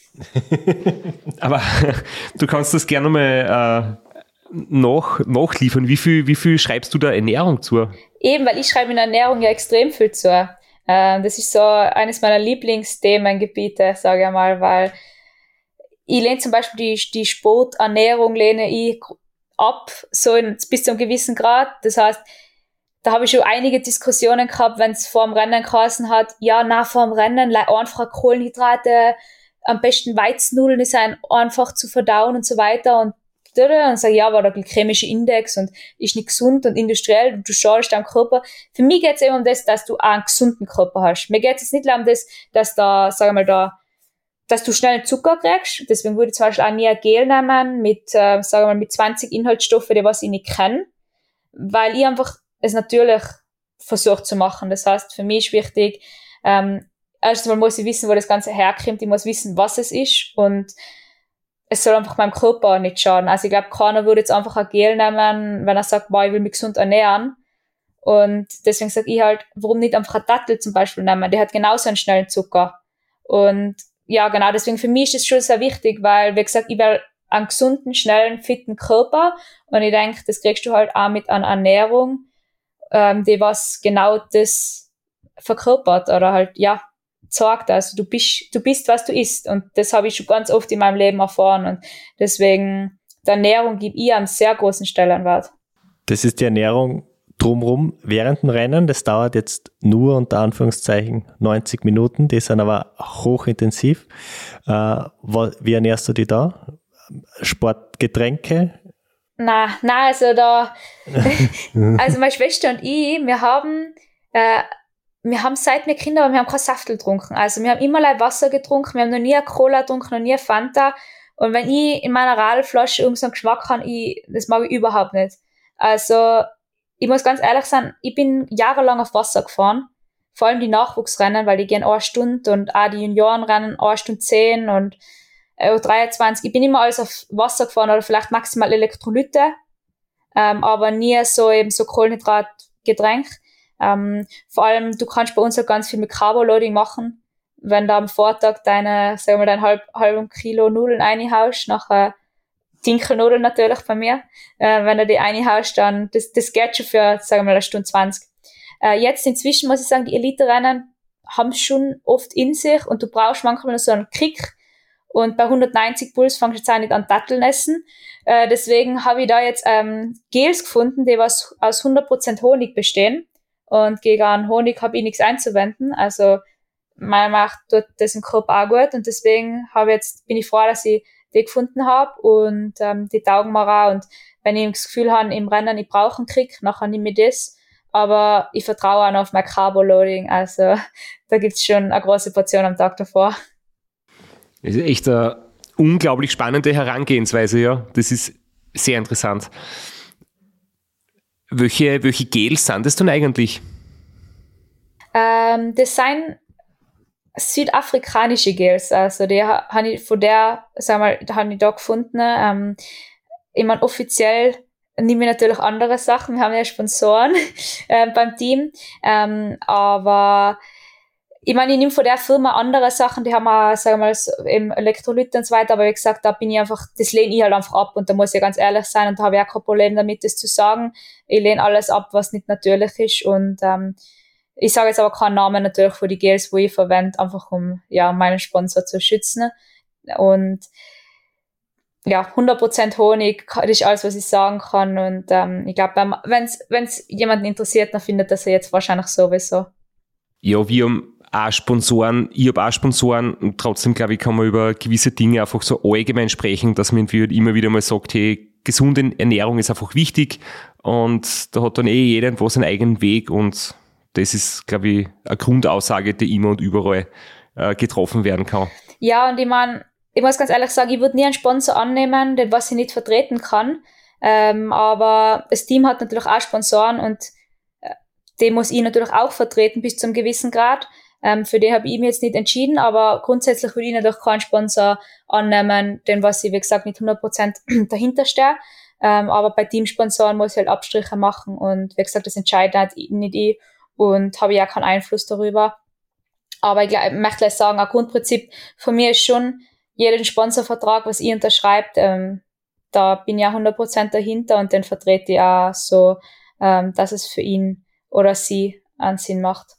Aber du kannst das gerne mal äh, nach, nachliefern. Wie viel, wie viel schreibst du da Ernährung zu? Eben, weil ich schreibe in Ernährung ja extrem viel zu. Ähm, das ist so eines meiner Lieblingsthemengebiete, sage ich mal, weil ich lehne zum Beispiel die, die Sporternährung lehne ich ab, so in, bis zu einem gewissen Grad. Das heißt, da habe ich schon einige Diskussionen gehabt, wenn es vor dem Rennen geheißen hat, ja, na, vor dem Rennen, einfach Kohlenhydrate, am besten Weizennudeln ist ein einfach zu verdauen und so weiter und und sage, ja, war der glykämische Index und ist nicht gesund und industriell und du schadest deinem Körper. Für mich geht es eben um das, dass du auch einen gesunden Körper hast. Mir geht es jetzt nicht um das, dass da, sag ich mal, da, dass du schnell Zucker kriegst. Deswegen würde ich zum Beispiel auch nie ein Gel nehmen mit, äh, sag ich mal, mit zwanzig Inhaltsstoffen, die was ich nicht kenne, weil ich einfach es natürlich versuche zu machen. Das heißt, für mich ist wichtig, ähm, erstens mal muss ich wissen, wo das Ganze herkommt. Ich muss wissen, was es ist und es soll einfach meinem Körper nicht schaden. Also ich glaube, keiner würde jetzt einfach ein Gel nehmen, wenn er sagt, boah, ich will mich gesund ernähren. Und deswegen sage ich halt, warum nicht einfach eine Dattel zum Beispiel nehmen? Die hat genauso einen schnellen Zucker. Und ja, genau, deswegen für mich ist das schon sehr wichtig, weil, wie gesagt, ich will einen gesunden, schnellen, fitten Körper. Und ich denke, das kriegst du halt auch mit einer Ernährung, ähm, die was genau das verkörpert oder halt, ja, sagt, also du bist, du bist, was du isst und das habe ich schon ganz oft in meinem Leben erfahren und deswegen der Ernährung gebe ich einen sehr großen Stellenwert. Das ist die Ernährung drumherum während dem Rennen, das dauert jetzt nur unter Anführungszeichen neunzig Minuten, die sind aber hochintensiv. Äh, wie ernährst du dich da? Sportgetränke? Nein, nein, also da, also meine Schwester und ich, wir haben äh, Wir haben seit wir Kinder waren, wir haben kein Saftel getrunken. Also wir haben immer Wasser getrunken, wir haben noch nie eine Cola getrunken, noch nie eine Fanta. Und wenn ich in meiner Radlflasche irgendeinen Geschmack habe, ich, das mag ich überhaupt nicht. Also ich muss ganz ehrlich sein, ich bin jahrelang auf Wasser gefahren. Vor allem die Nachwuchsrennen, weil die gehen eine Stunde und auch die Juniorenrennen eine Stunde zehn und äh, dreiundzwanzig. Ich bin immer alles auf Wasser gefahren oder vielleicht maximal Elektrolyte, ähm, aber nie so eben so Kohlenhydratgetränk. Ähm, vor allem, du kannst bei uns halt ganz viel mit Carboloading machen. Wenn du am Vortag deine, sagen wir mal, dein halb, halben Kilo Nudeln reinhaust, nachher Dinkelnudeln natürlich bei mir, äh, wenn du die reinhaust, dann, das, das geht schon für, sagen wir mal, eine Stunde zwanzig. Äh, jetzt inzwischen muss ich sagen, die Elite-Rennen haben es schon oft in sich und du brauchst manchmal noch so einen Kick und bei hundertneunzig Puls fängst du jetzt auch nicht an Datteln essen. Äh, deswegen habe ich da jetzt ähm, Gels gefunden, die was aus hundert Prozent Honig bestehen. Und gegen Honig habe ich nichts einzuwenden. Also, meiner Meinung nach tut das im Körper auch gut. Und deswegen habe jetzt, bin ich froh, dass ich die gefunden habe. Und ähm, die taugen mir auch. Und wenn ich das Gefühl habe, im Rennen, ich brauche einen Kick, nachher nehme ich das. Aber ich vertraue auch noch auf mein Carboloading. Also, da gibt's schon eine große Portion am Tag davor. Das ist echt eine unglaublich spannende Herangehensweise, ja. Das ist sehr interessant. Welche, welche Gels sind das denn eigentlich? Ähm, das sind südafrikanische Gels. Also die habe ich von der, sag mal, da habe ich da gefunden. Ähm, ich meine, offiziell nehme ich natürlich andere Sachen. Wir haben ja Sponsoren äh, beim Team. Ähm, aber ich meine, ich nehme von der Firma andere Sachen, die haben auch, sagen wir mal, so, eben Elektrolyte und so weiter, aber wie gesagt, da bin ich einfach, das lehne ich halt einfach ab und da muss ich ganz ehrlich sein und da habe ich auch kein Problem damit, das zu sagen. Ich lehne alles ab, was nicht natürlich ist und ähm, ich sage jetzt aber keinen Namen natürlich für die Gels, wo ich verwende, einfach um ja meinen Sponsor zu schützen und ja, hundert Prozent Honig, das ist alles, was ich sagen kann und ähm, ich glaube, wenn es jemanden interessiert, dann findet das er jetzt wahrscheinlich sowieso. Ja, wir haben auch Sponsoren, ich habe auch Sponsoren und trotzdem, glaube ich, kann man über gewisse Dinge einfach so allgemein sprechen, dass man immer wieder mal sagt, hey, gesunde Ernährung ist einfach wichtig und da hat dann eh jeder irgendwo seinen eigenen Weg und das ist, glaube ich, eine Grundaussage, die immer und überall äh, getroffen werden kann. Ja, und ich meine, ich muss ganz ehrlich sagen, ich würde nie einen Sponsor annehmen, den was ich nicht vertreten kann, ähm, aber das Team hat natürlich auch Sponsoren und äh, den muss ich natürlich auch vertreten bis zu einem gewissen Grad. Ähm, für den habe ich mich jetzt nicht entschieden, aber grundsätzlich würde ich natürlich keinen Sponsor annehmen, den was ich, wie gesagt, nicht hundert Prozent dahinter stehe. Ähm, aber bei Teamsponsoren muss ich halt Abstriche machen und wie gesagt, das entscheidet halt nicht ich und habe ja keinen Einfluss darüber. Aber ich, glaub, ich möchte gleich sagen, ein Grundprinzip von mir ist schon, jeden Sponsorvertrag, was ich unterschreibt, ähm, da bin ich ja hundert Prozent dahinter und den vertrete ich auch so, ähm, dass es für ihn oder sie einen Sinn macht.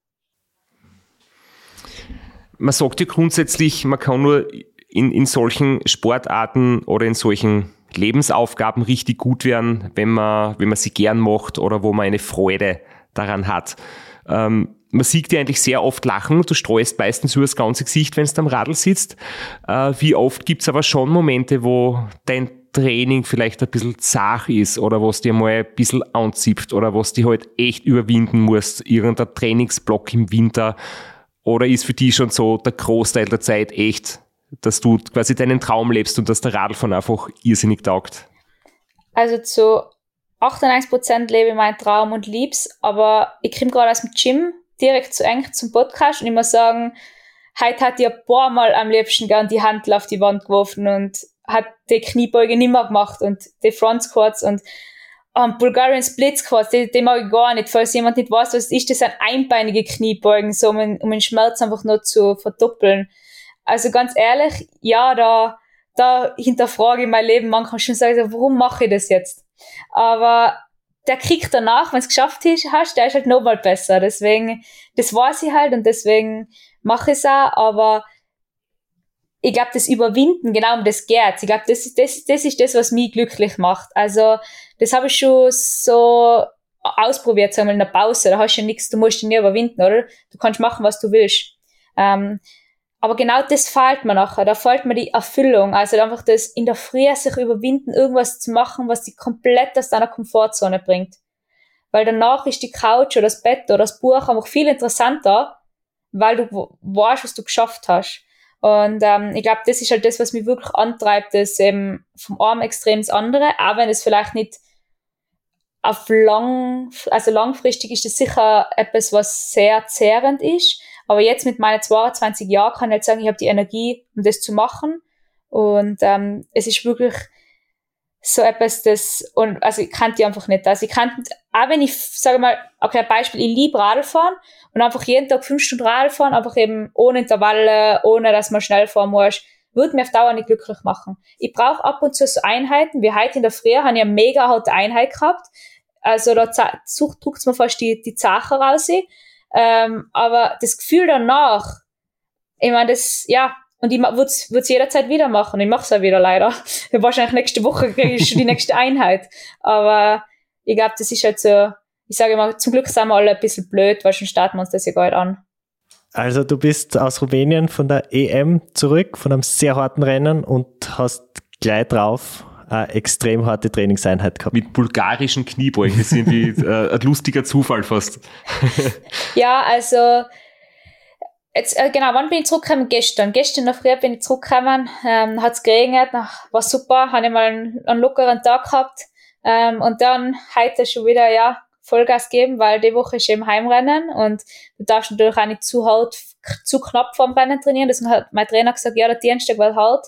Man sagt ja grundsätzlich, man kann nur in, in solchen Sportarten oder in solchen Lebensaufgaben richtig gut werden, wenn man, wenn man sie gern macht oder wo man eine Freude daran hat. Ähm, man sieht dir eigentlich sehr oft lachen, du streust meistens über das ganze Gesicht, wenn du am Radl sitzt. Äh, wie oft gibt es aber schon Momente, wo dein Training vielleicht ein bisschen zach ist oder was dir mal ein bisschen anzieht oder was dich halt echt überwinden musst, irgendein Trainingsblock im Winter, oder ist für dich schon so der Großteil der Zeit echt, dass du quasi deinen Traum lebst und dass der Radlfahren einfach irrsinnig taugt? Also zu achtundneunzig Prozent lebe ich meinen Traum und lieb's, aber ich komme gerade aus dem Gym direkt zu eng zum Podcast und ich muss sagen, heute hat ich ein paar Mal am liebsten gern die Handel auf die Wand geworfen und hat die Kniebeuge nicht mehr gemacht und die Front Squats und um, Bulgarian Split Squats, die, die mag ich gar nicht. Falls jemand nicht weiß, was das ist, das sind einbeinige Kniebeugen, so um, um den Schmerz einfach nur zu verdoppeln. Also ganz ehrlich, ja, da, da hinterfrage ich mein Leben manchmal schon, sage ich, warum mache ich das jetzt? Aber der Krieg danach, wenn du es geschafft hast, der ist halt nochmal besser. Deswegen, das weiß ich halt und deswegen mache ich es auch, aber ich glaube, das Überwinden, genau um das geht's. Ich glaube, das, das, das ist das, was mich glücklich macht. Also, das habe ich schon so ausprobiert, sagen wir in der Pause. Da hast du ja nichts, du musst dich nie überwinden, oder? Du kannst machen, was du willst. Ähm, aber genau das fehlt mir nachher. Da fehlt mir die Erfüllung. Also einfach das in der Früh sich überwinden, irgendwas zu machen, was dich komplett aus deiner Komfortzone bringt. Weil danach ist die Couch oder das Bett oder das Buch einfach viel interessanter, weil du weißt, was du geschafft hast. Und ähm, ich glaube, das ist halt das, was mich wirklich antreibt, das eben vom einen Extrem ins andere, auch wenn es vielleicht nicht auf lang, also langfristig ist das sicher etwas, was sehr zehrend ist, aber jetzt mit meinen zweiundzwanzig Jahren kann ich halt sagen, ich habe die Energie, um das zu machen und ähm, es ist wirklich so etwas, das, und also ich kannte die einfach nicht, also ich kannte, auch wenn ich, sage mal, okay, ein Beispiel, ich liebe Radfahren und einfach jeden Tag fünf Stunden Radfahren, einfach eben ohne Intervalle, ohne dass man schnell fahren muss, würde mich auf Dauer nicht glücklich machen. Ich brauche ab und zu so Einheiten, wie heute in der Früh, habe ich eine mega harte Einheit gehabt, also da drückt es mir fast die, die Zache raus, ähm, aber das Gefühl danach, ich meine, das, ja, und ich würde es jederzeit wieder machen. Ich mache es auch wieder leider. Wahrscheinlich nächste Woche kriege ich schon die nächste Einheit. Aber ich glaube, das ist halt so, ich sage immer, zum Glück sind wir alle ein bisschen blöd, weil schon starten wir uns das ja gar nicht an. Also du bist aus Rumänien von der E M zurück, von einem sehr harten Rennen und hast gleich drauf eine extrem harte Trainingseinheit gehabt. Mit bulgarischen Kniebeugen. Das ist irgendwie äh, ein lustiger Zufall fast. Ja, also Jetzt, äh, genau, wann bin ich zurückgekommen? Gestern. Gestern in der Früh bin ich zurückgekommen, ähm, hat's geregnet, nach, war super, habe ich mal einen, einen lockeren Tag gehabt, ähm, und dann heute schon wieder, ja, Vollgas geben, weil die Woche ist eben Heimrennen und du darfst natürlich auch nicht zu hart, zu knapp vorm Rennen trainieren, deswegen hat mein Trainer gesagt, ja, der Dienstag wird hart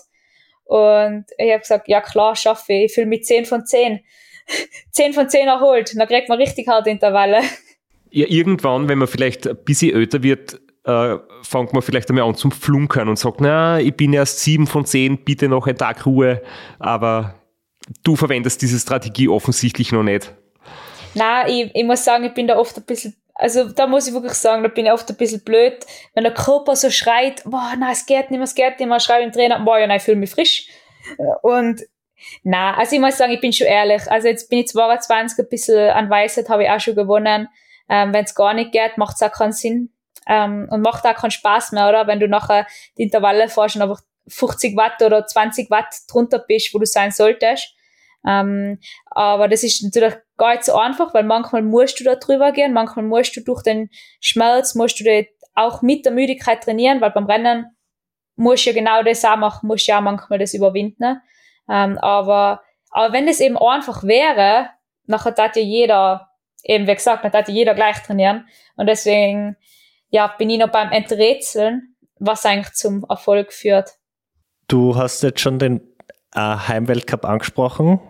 und ich habe gesagt, ja klar, schaffe ich, ich fühle mich zehn von zehn. zehn von zehn erholt, dann kriegt man richtig harte Intervalle. Ja, irgendwann, wenn man vielleicht ein bisschen älter wird, Uh, fängt man vielleicht einmal an zum Flunkern und sagt, na, ich bin erst sieben von zehn, bitte noch einen Tag Ruhe, aber du verwendest diese Strategie offensichtlich noch nicht. Nein, ich, ich muss sagen, ich bin da oft ein bisschen, also da muss ich wirklich sagen, da bin ich oft ein bisschen blöd, wenn der Körper so schreit, boah, nein, es geht nicht mehr, es geht nicht mehr, schreibe ich dem Trainer, boah, ja, nein, ich fühle mich frisch. Und nein, also ich muss sagen, ich bin schon ehrlich, also jetzt bin ich zweiundzwanzig, ein bisschen an Weisheit habe ich auch schon gewonnen, ähm, wenn es gar nicht geht, macht es auch keinen Sinn. Ähm, und macht auch keinen Spaß mehr, oder? Wenn du nachher die Intervalle fährst und einfach fünfzig Watt oder zwanzig Watt drunter bist, wo du sein solltest. Ähm, aber das ist natürlich gar nicht so einfach, weil manchmal musst du da drüber gehen, manchmal musst du durch den Schmerz, musst du auch mit der Müdigkeit trainieren, weil beim Rennen musst du ja genau das auch machen, musst du ja auch manchmal das überwinden. Ähm, aber, aber wenn das eben einfach wäre, nachher hat ja jeder, eben wie gesagt, dann hat ja jeder gleich trainieren. Und deswegen, ja, bin ich noch beim Enträtseln, was eigentlich zum Erfolg führt. Du hast jetzt schon den äh, Heimweltcup angesprochen.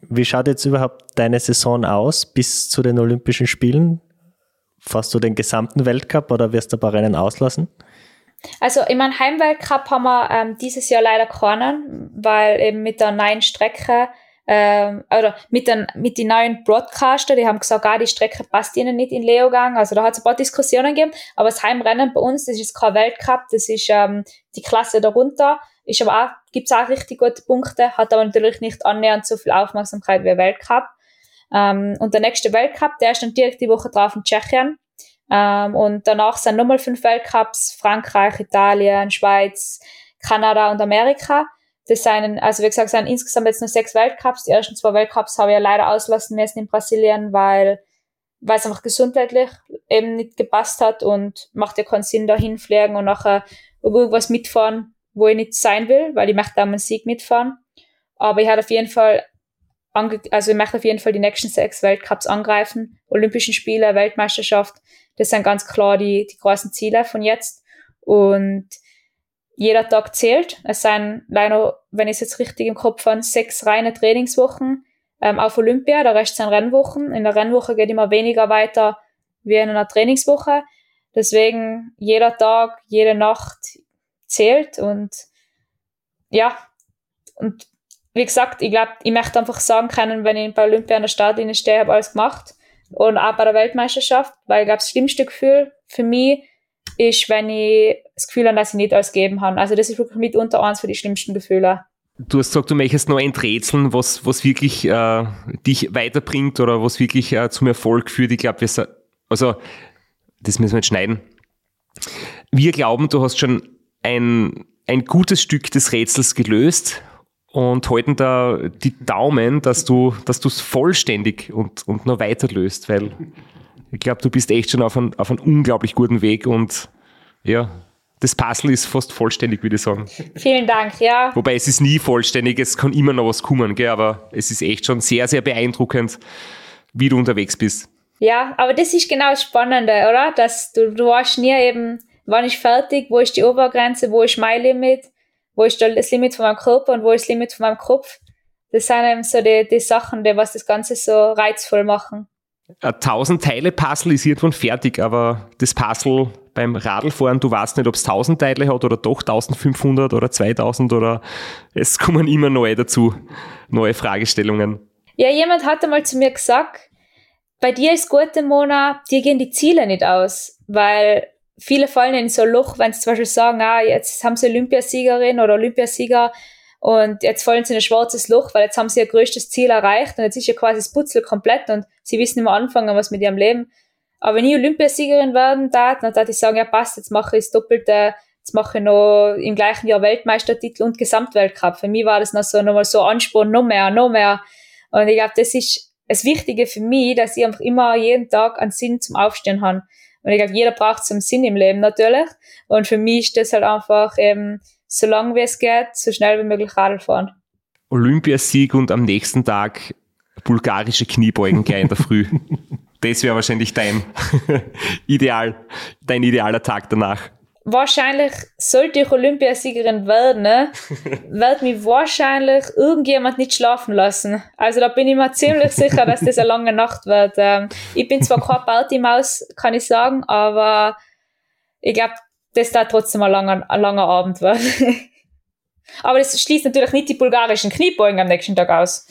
Wie schaut jetzt überhaupt deine Saison aus bis zu den Olympischen Spielen? Fährst du den gesamten Weltcup oder wirst du ein paar Rennen auslassen? Also in meinem Heimweltcup haben wir ähm, dieses Jahr leider keinen, weil eben mit der neuen Strecke ähm, oder mit den mit den neuen Broadcaster, die haben gesagt, ah, die Strecke passt ihnen nicht in Leogang. Also da hat es ein paar Diskussionen gegeben, aber das Heimrennen bei uns, das ist kein Weltcup, das ist ähm, die Klasse darunter, ist aber auch, gibt's auch richtig gute Punkte, hat aber natürlich nicht annähernd so viel Aufmerksamkeit wie ein Weltcup. Ähm, und der nächste Weltcup, der ist dann direkt die Woche drauf in Tschechien. Um, und danach sind nochmal fünf Weltcups, Frankreich, Italien, Schweiz, Kanada und Amerika. Das sind, also wie gesagt, sind insgesamt jetzt nur sechs Weltcups. Die ersten zwei Weltcups habe ich ja leider auslassen müssen in Brasilien, weil, weil es einfach gesundheitlich eben nicht gepasst hat und macht ja keinen Sinn, da hinfliegen und nachher irgendwas mitfahren, wo ich nicht sein will, weil ich möchte auch meinen Sieg mitfahren. Aber ich hatte auf jeden Fall ange- also ich möchte auf jeden Fall die nächsten sechs Weltcups angreifen. Olympischen Spiele, Weltmeisterschaft. Das sind ganz klar die, die großen Ziele von jetzt. Und jeder Tag zählt. Es sind leider, wenn ich es jetzt richtig im Kopf habe, sechs reine Trainingswochen ähm, auf Olympia. Der Rest sind Rennwochen. In der Rennwoche geht immer weniger weiter wie in einer Trainingswoche. Deswegen jeder Tag, jede Nacht zählt. Und ja, und wie gesagt, ich glaube, ich möchte einfach sagen können, wenn ich bei Olympia an der Startlinie stehe, habe alles gemacht. Und auch bei der Weltmeisterschaft, weil ich glaube, das schlimmste Gefühl für mich ist, wenn ich das Gefühl habe, dass ich nicht alles geben habe. Also das ist wirklich mitunter eins für die schlimmsten Gefühle. Du hast gesagt, du möchtest noch enträtseln, was, was wirklich äh, dich weiterbringt oder was wirklich äh, zum Erfolg führt. Ich glaube, wir also das müssen wir jetzt schneiden. Wir glauben, du hast schon ein, ein gutes Stück des Rätsels gelöst und halten da die Daumen, dass du dass du es vollständig und, und noch weiter löst, weil ich glaube, du bist echt schon auf einem auf einen unglaublich guten Weg und ja, das Puzzle ist fast vollständig, würde ich sagen. Vielen Dank, ja. Wobei es ist nie vollständig, es kann immer noch was kommen, gell? Aber es ist echt schon sehr, sehr beeindruckend, wie du unterwegs bist. Ja, aber das ist genau das Spannende, oder? Dass du, du weißt nie eben, wann ich fertig, wo ist die Obergrenze, wo ist mein Limit, wo ist das Limit von meinem Körper und wo ist das Limit von meinem Kopf. Das sind eben so die, die Sachen, die was das Ganze so reizvoll machen. Ein tausend-Teile-Puzzle ist irgendwann fertig, aber das Puzzle beim Radlfahren, du weißt nicht, ob es tausend Teile hat oder doch eintausendfünfhundert oder zweitausend oder es kommen immer neue dazu, neue Fragestellungen. Ja, jemand hat einmal zu mir gesagt, bei dir ist gut, Mona, dir gehen die Ziele nicht aus, weil viele fallen in so ein Loch, wenn sie zum Beispiel sagen, ah, jetzt haben sie Olympiasiegerin oder Olympiasieger und jetzt fallen sie in ein schwarzes Loch, weil jetzt haben sie ihr größtes Ziel erreicht und jetzt ist ja quasi das Putzel komplett und sie wissen nicht mehr anfangen, was mit ihrem Leben. Aber wenn ich Olympiasiegerin werden darf, dann darf ich sagen, ja passt, jetzt mache ich das Doppelte, jetzt mache ich noch im gleichen Jahr Weltmeistertitel und Gesamtweltcup. Für mich war das noch so nochmal so Ansporn, noch mehr, noch mehr. Und ich glaube, das ist das Wichtige für mich, dass ich einfach immer jeden Tag einen Sinn zum Aufstehen habe. Und ich glaube, jeder braucht so einen Sinn im Leben natürlich. Und für mich ist das halt einfach eben, so lange wie es geht, so schnell wie möglich Radl fahren. Olympiasieg und am nächsten Tag bulgarische Kniebeugen gleich in der Früh. Das wäre wahrscheinlich dein Ideal, dein idealer Tag danach. Wahrscheinlich sollte ich Olympiasiegerin werden, ne? Wird mich wahrscheinlich irgendjemand nicht schlafen lassen. Also da bin ich mir ziemlich sicher, dass das eine lange Nacht wird. Ähm, ich bin zwar keine Partymaus, kann ich sagen, aber ich glaube, das da trotzdem ein langer, ein langer Abend wird. Aber das schließt natürlich nicht die bulgarischen Kniebeugen am nächsten Tag aus.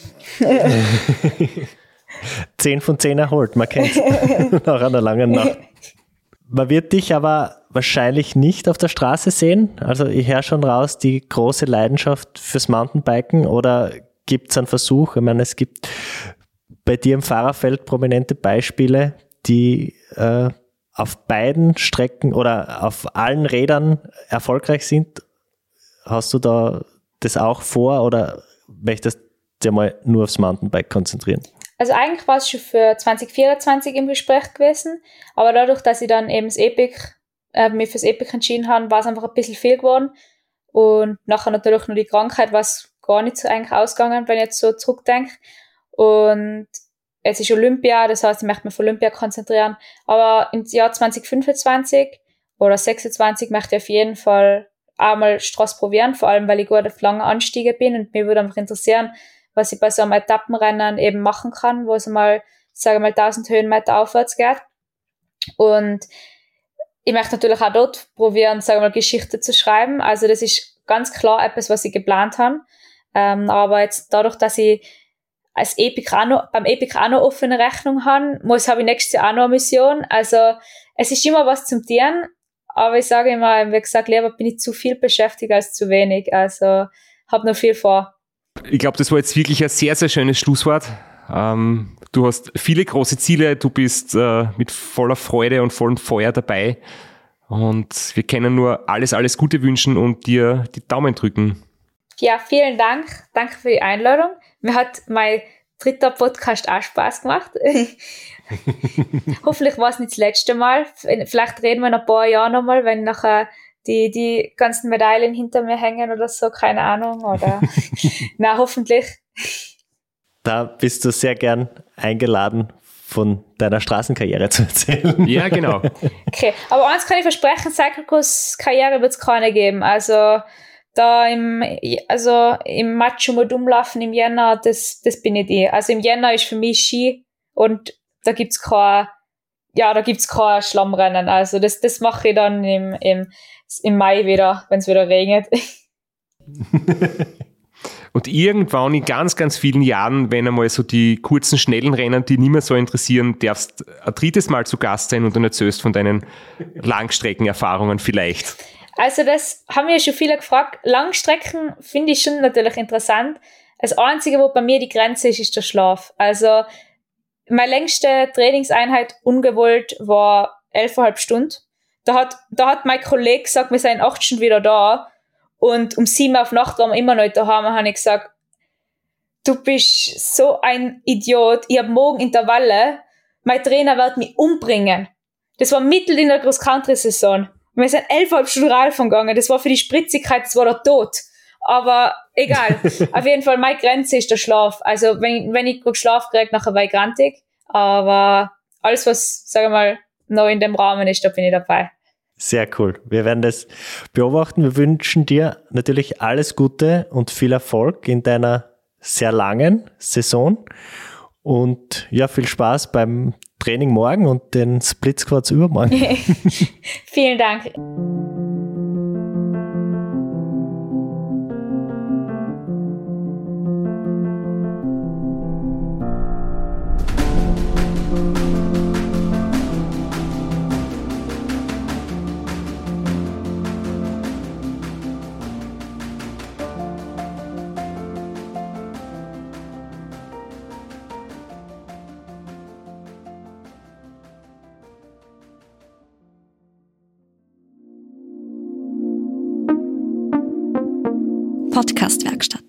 Zehn von zehn erholt, man kennt es nach einer langen Nacht. Man wird dich aber wahrscheinlich nicht auf der Straße sehen. Also ich höre schon raus, die große Leidenschaft fürs Mountainbiken, oder gibt es einen Versuch? Ich meine, es gibt bei dir im Fahrerfeld prominente Beispiele, die äh, auf beiden Strecken oder auf allen Rädern erfolgreich sind. Hast du da das auch vor oder möchtest du dich mal nur aufs Mountainbike konzentrieren? Also eigentlich war es schon für zwanzig vierundzwanzig im Gespräch gewesen, aber dadurch, dass ich dann eben das Epic, äh, mich fürs Epic entschieden habe, war es einfach ein bisschen viel geworden. Und nachher natürlich nur die Krankheit, was gar nicht so eigentlich ausgegangen, wenn ich jetzt so zurückdenke. Und jetzt ist Olympia, das heißt, ich möchte mich auf Olympia konzentrieren. Aber im Jahr zwanzig fünfundzwanzig oder sechsundzwanzig möchte ich auf jeden Fall einmal Straße probieren, vor allem, weil ich gut auf lange Anstiege bin und mir würde einfach interessieren, was ich bei so einem Etappenrennen eben machen kann, wo es mal, sagen wir mal, tausend Höhenmeter aufwärts geht. Und ich möchte natürlich auch dort probieren, sagen wir mal, Geschichte zu schreiben. Also das ist ganz klar etwas, was ich geplant habe. Ähm, aber jetzt dadurch, dass ich als Epic auch noch, beim Epic auch noch offene Rechnung habe, muss, habe ich nächstes Jahr auch noch eine Mission. Also es ist immer was zum Tieren, aber ich sage immer, wie gesagt, lieber bin ich zu viel beschäftigt als zu wenig. Also habe noch viel vor. Ich glaube, das war jetzt wirklich ein sehr, sehr schönes Schlusswort. Ähm, du hast viele große Ziele, du bist äh, mit voller Freude und vollem Feuer dabei und wir können nur alles, alles Gute wünschen und dir die Daumen drücken. Ja, vielen Dank. Danke für die Einladung. Mir hat mein dritter Podcast auch Spaß gemacht. Hoffentlich war es nicht das letzte Mal. Vielleicht reden wir in ein paar Jahren nochmal, wenn nachher die, die ganzen Medaillen hinter mir hängen oder so, keine Ahnung. Oder na, hoffentlich. Da bist du sehr gern eingeladen, von deiner Straßenkarriere zu erzählen. Ja, genau. Okay, aber eins kann ich versprechen, Cyclocross-Karriere wird es keine geben. Also da im, also im Macho mit Umlaufen im Jänner, das, das bin ich die. Also im Jänner ist für mich Ski und da gibt's kein, ja, da gibt's kein Schlammrennen. Also das, das mache ich dann im, im, im Mai wieder, wenn es wieder regnet. Und irgendwann in ganz, ganz vielen Jahren, wenn einmal so die kurzen, schnellen Rennen, die nicht mehr so interessieren, darfst ein drittes Mal zu Gast sein und dann erzählst von deinen Langstreckenerfahrungen vielleicht. Also das haben mir schon viele gefragt. Langstrecken finde ich schon natürlich interessant. Das Einzige, wo bei mir die Grenze ist, ist der Schlaf. Also meine längste Trainingseinheit ungewollt war elfeinhalb Stunden. Da hat, da hat mein Kollege gesagt, wir seien acht Stunden wieder da. Und um sieben auf Nacht waren wir immer noch daheim. Und habe ich gesagt, du bist so ein Idiot. Ich habe morgen Intervalle. Mein Trainer wird mich umbringen. Das war mitten in der Cross-Country-Saison. Wir sind elfeinhalb Stunden Radfahren gegangen. Das war für die Spritzigkeit, das war der Tod. Aber egal. Auf jeden Fall, meine Grenze ist der Schlaf. Also, wenn, wenn ich gut Schlaf kriege, nachher war ich grantig. Aber alles, was, sagen wir mal, noch in dem Rahmen ist, da bin ich dabei. Sehr cool. Wir werden das beobachten. Wir wünschen dir natürlich alles Gute und viel Erfolg in deiner sehr langen Saison. Und ja, viel Spaß beim Training morgen und den Split Squats übermorgen. Vielen Dank. Podcast-Werkstatt.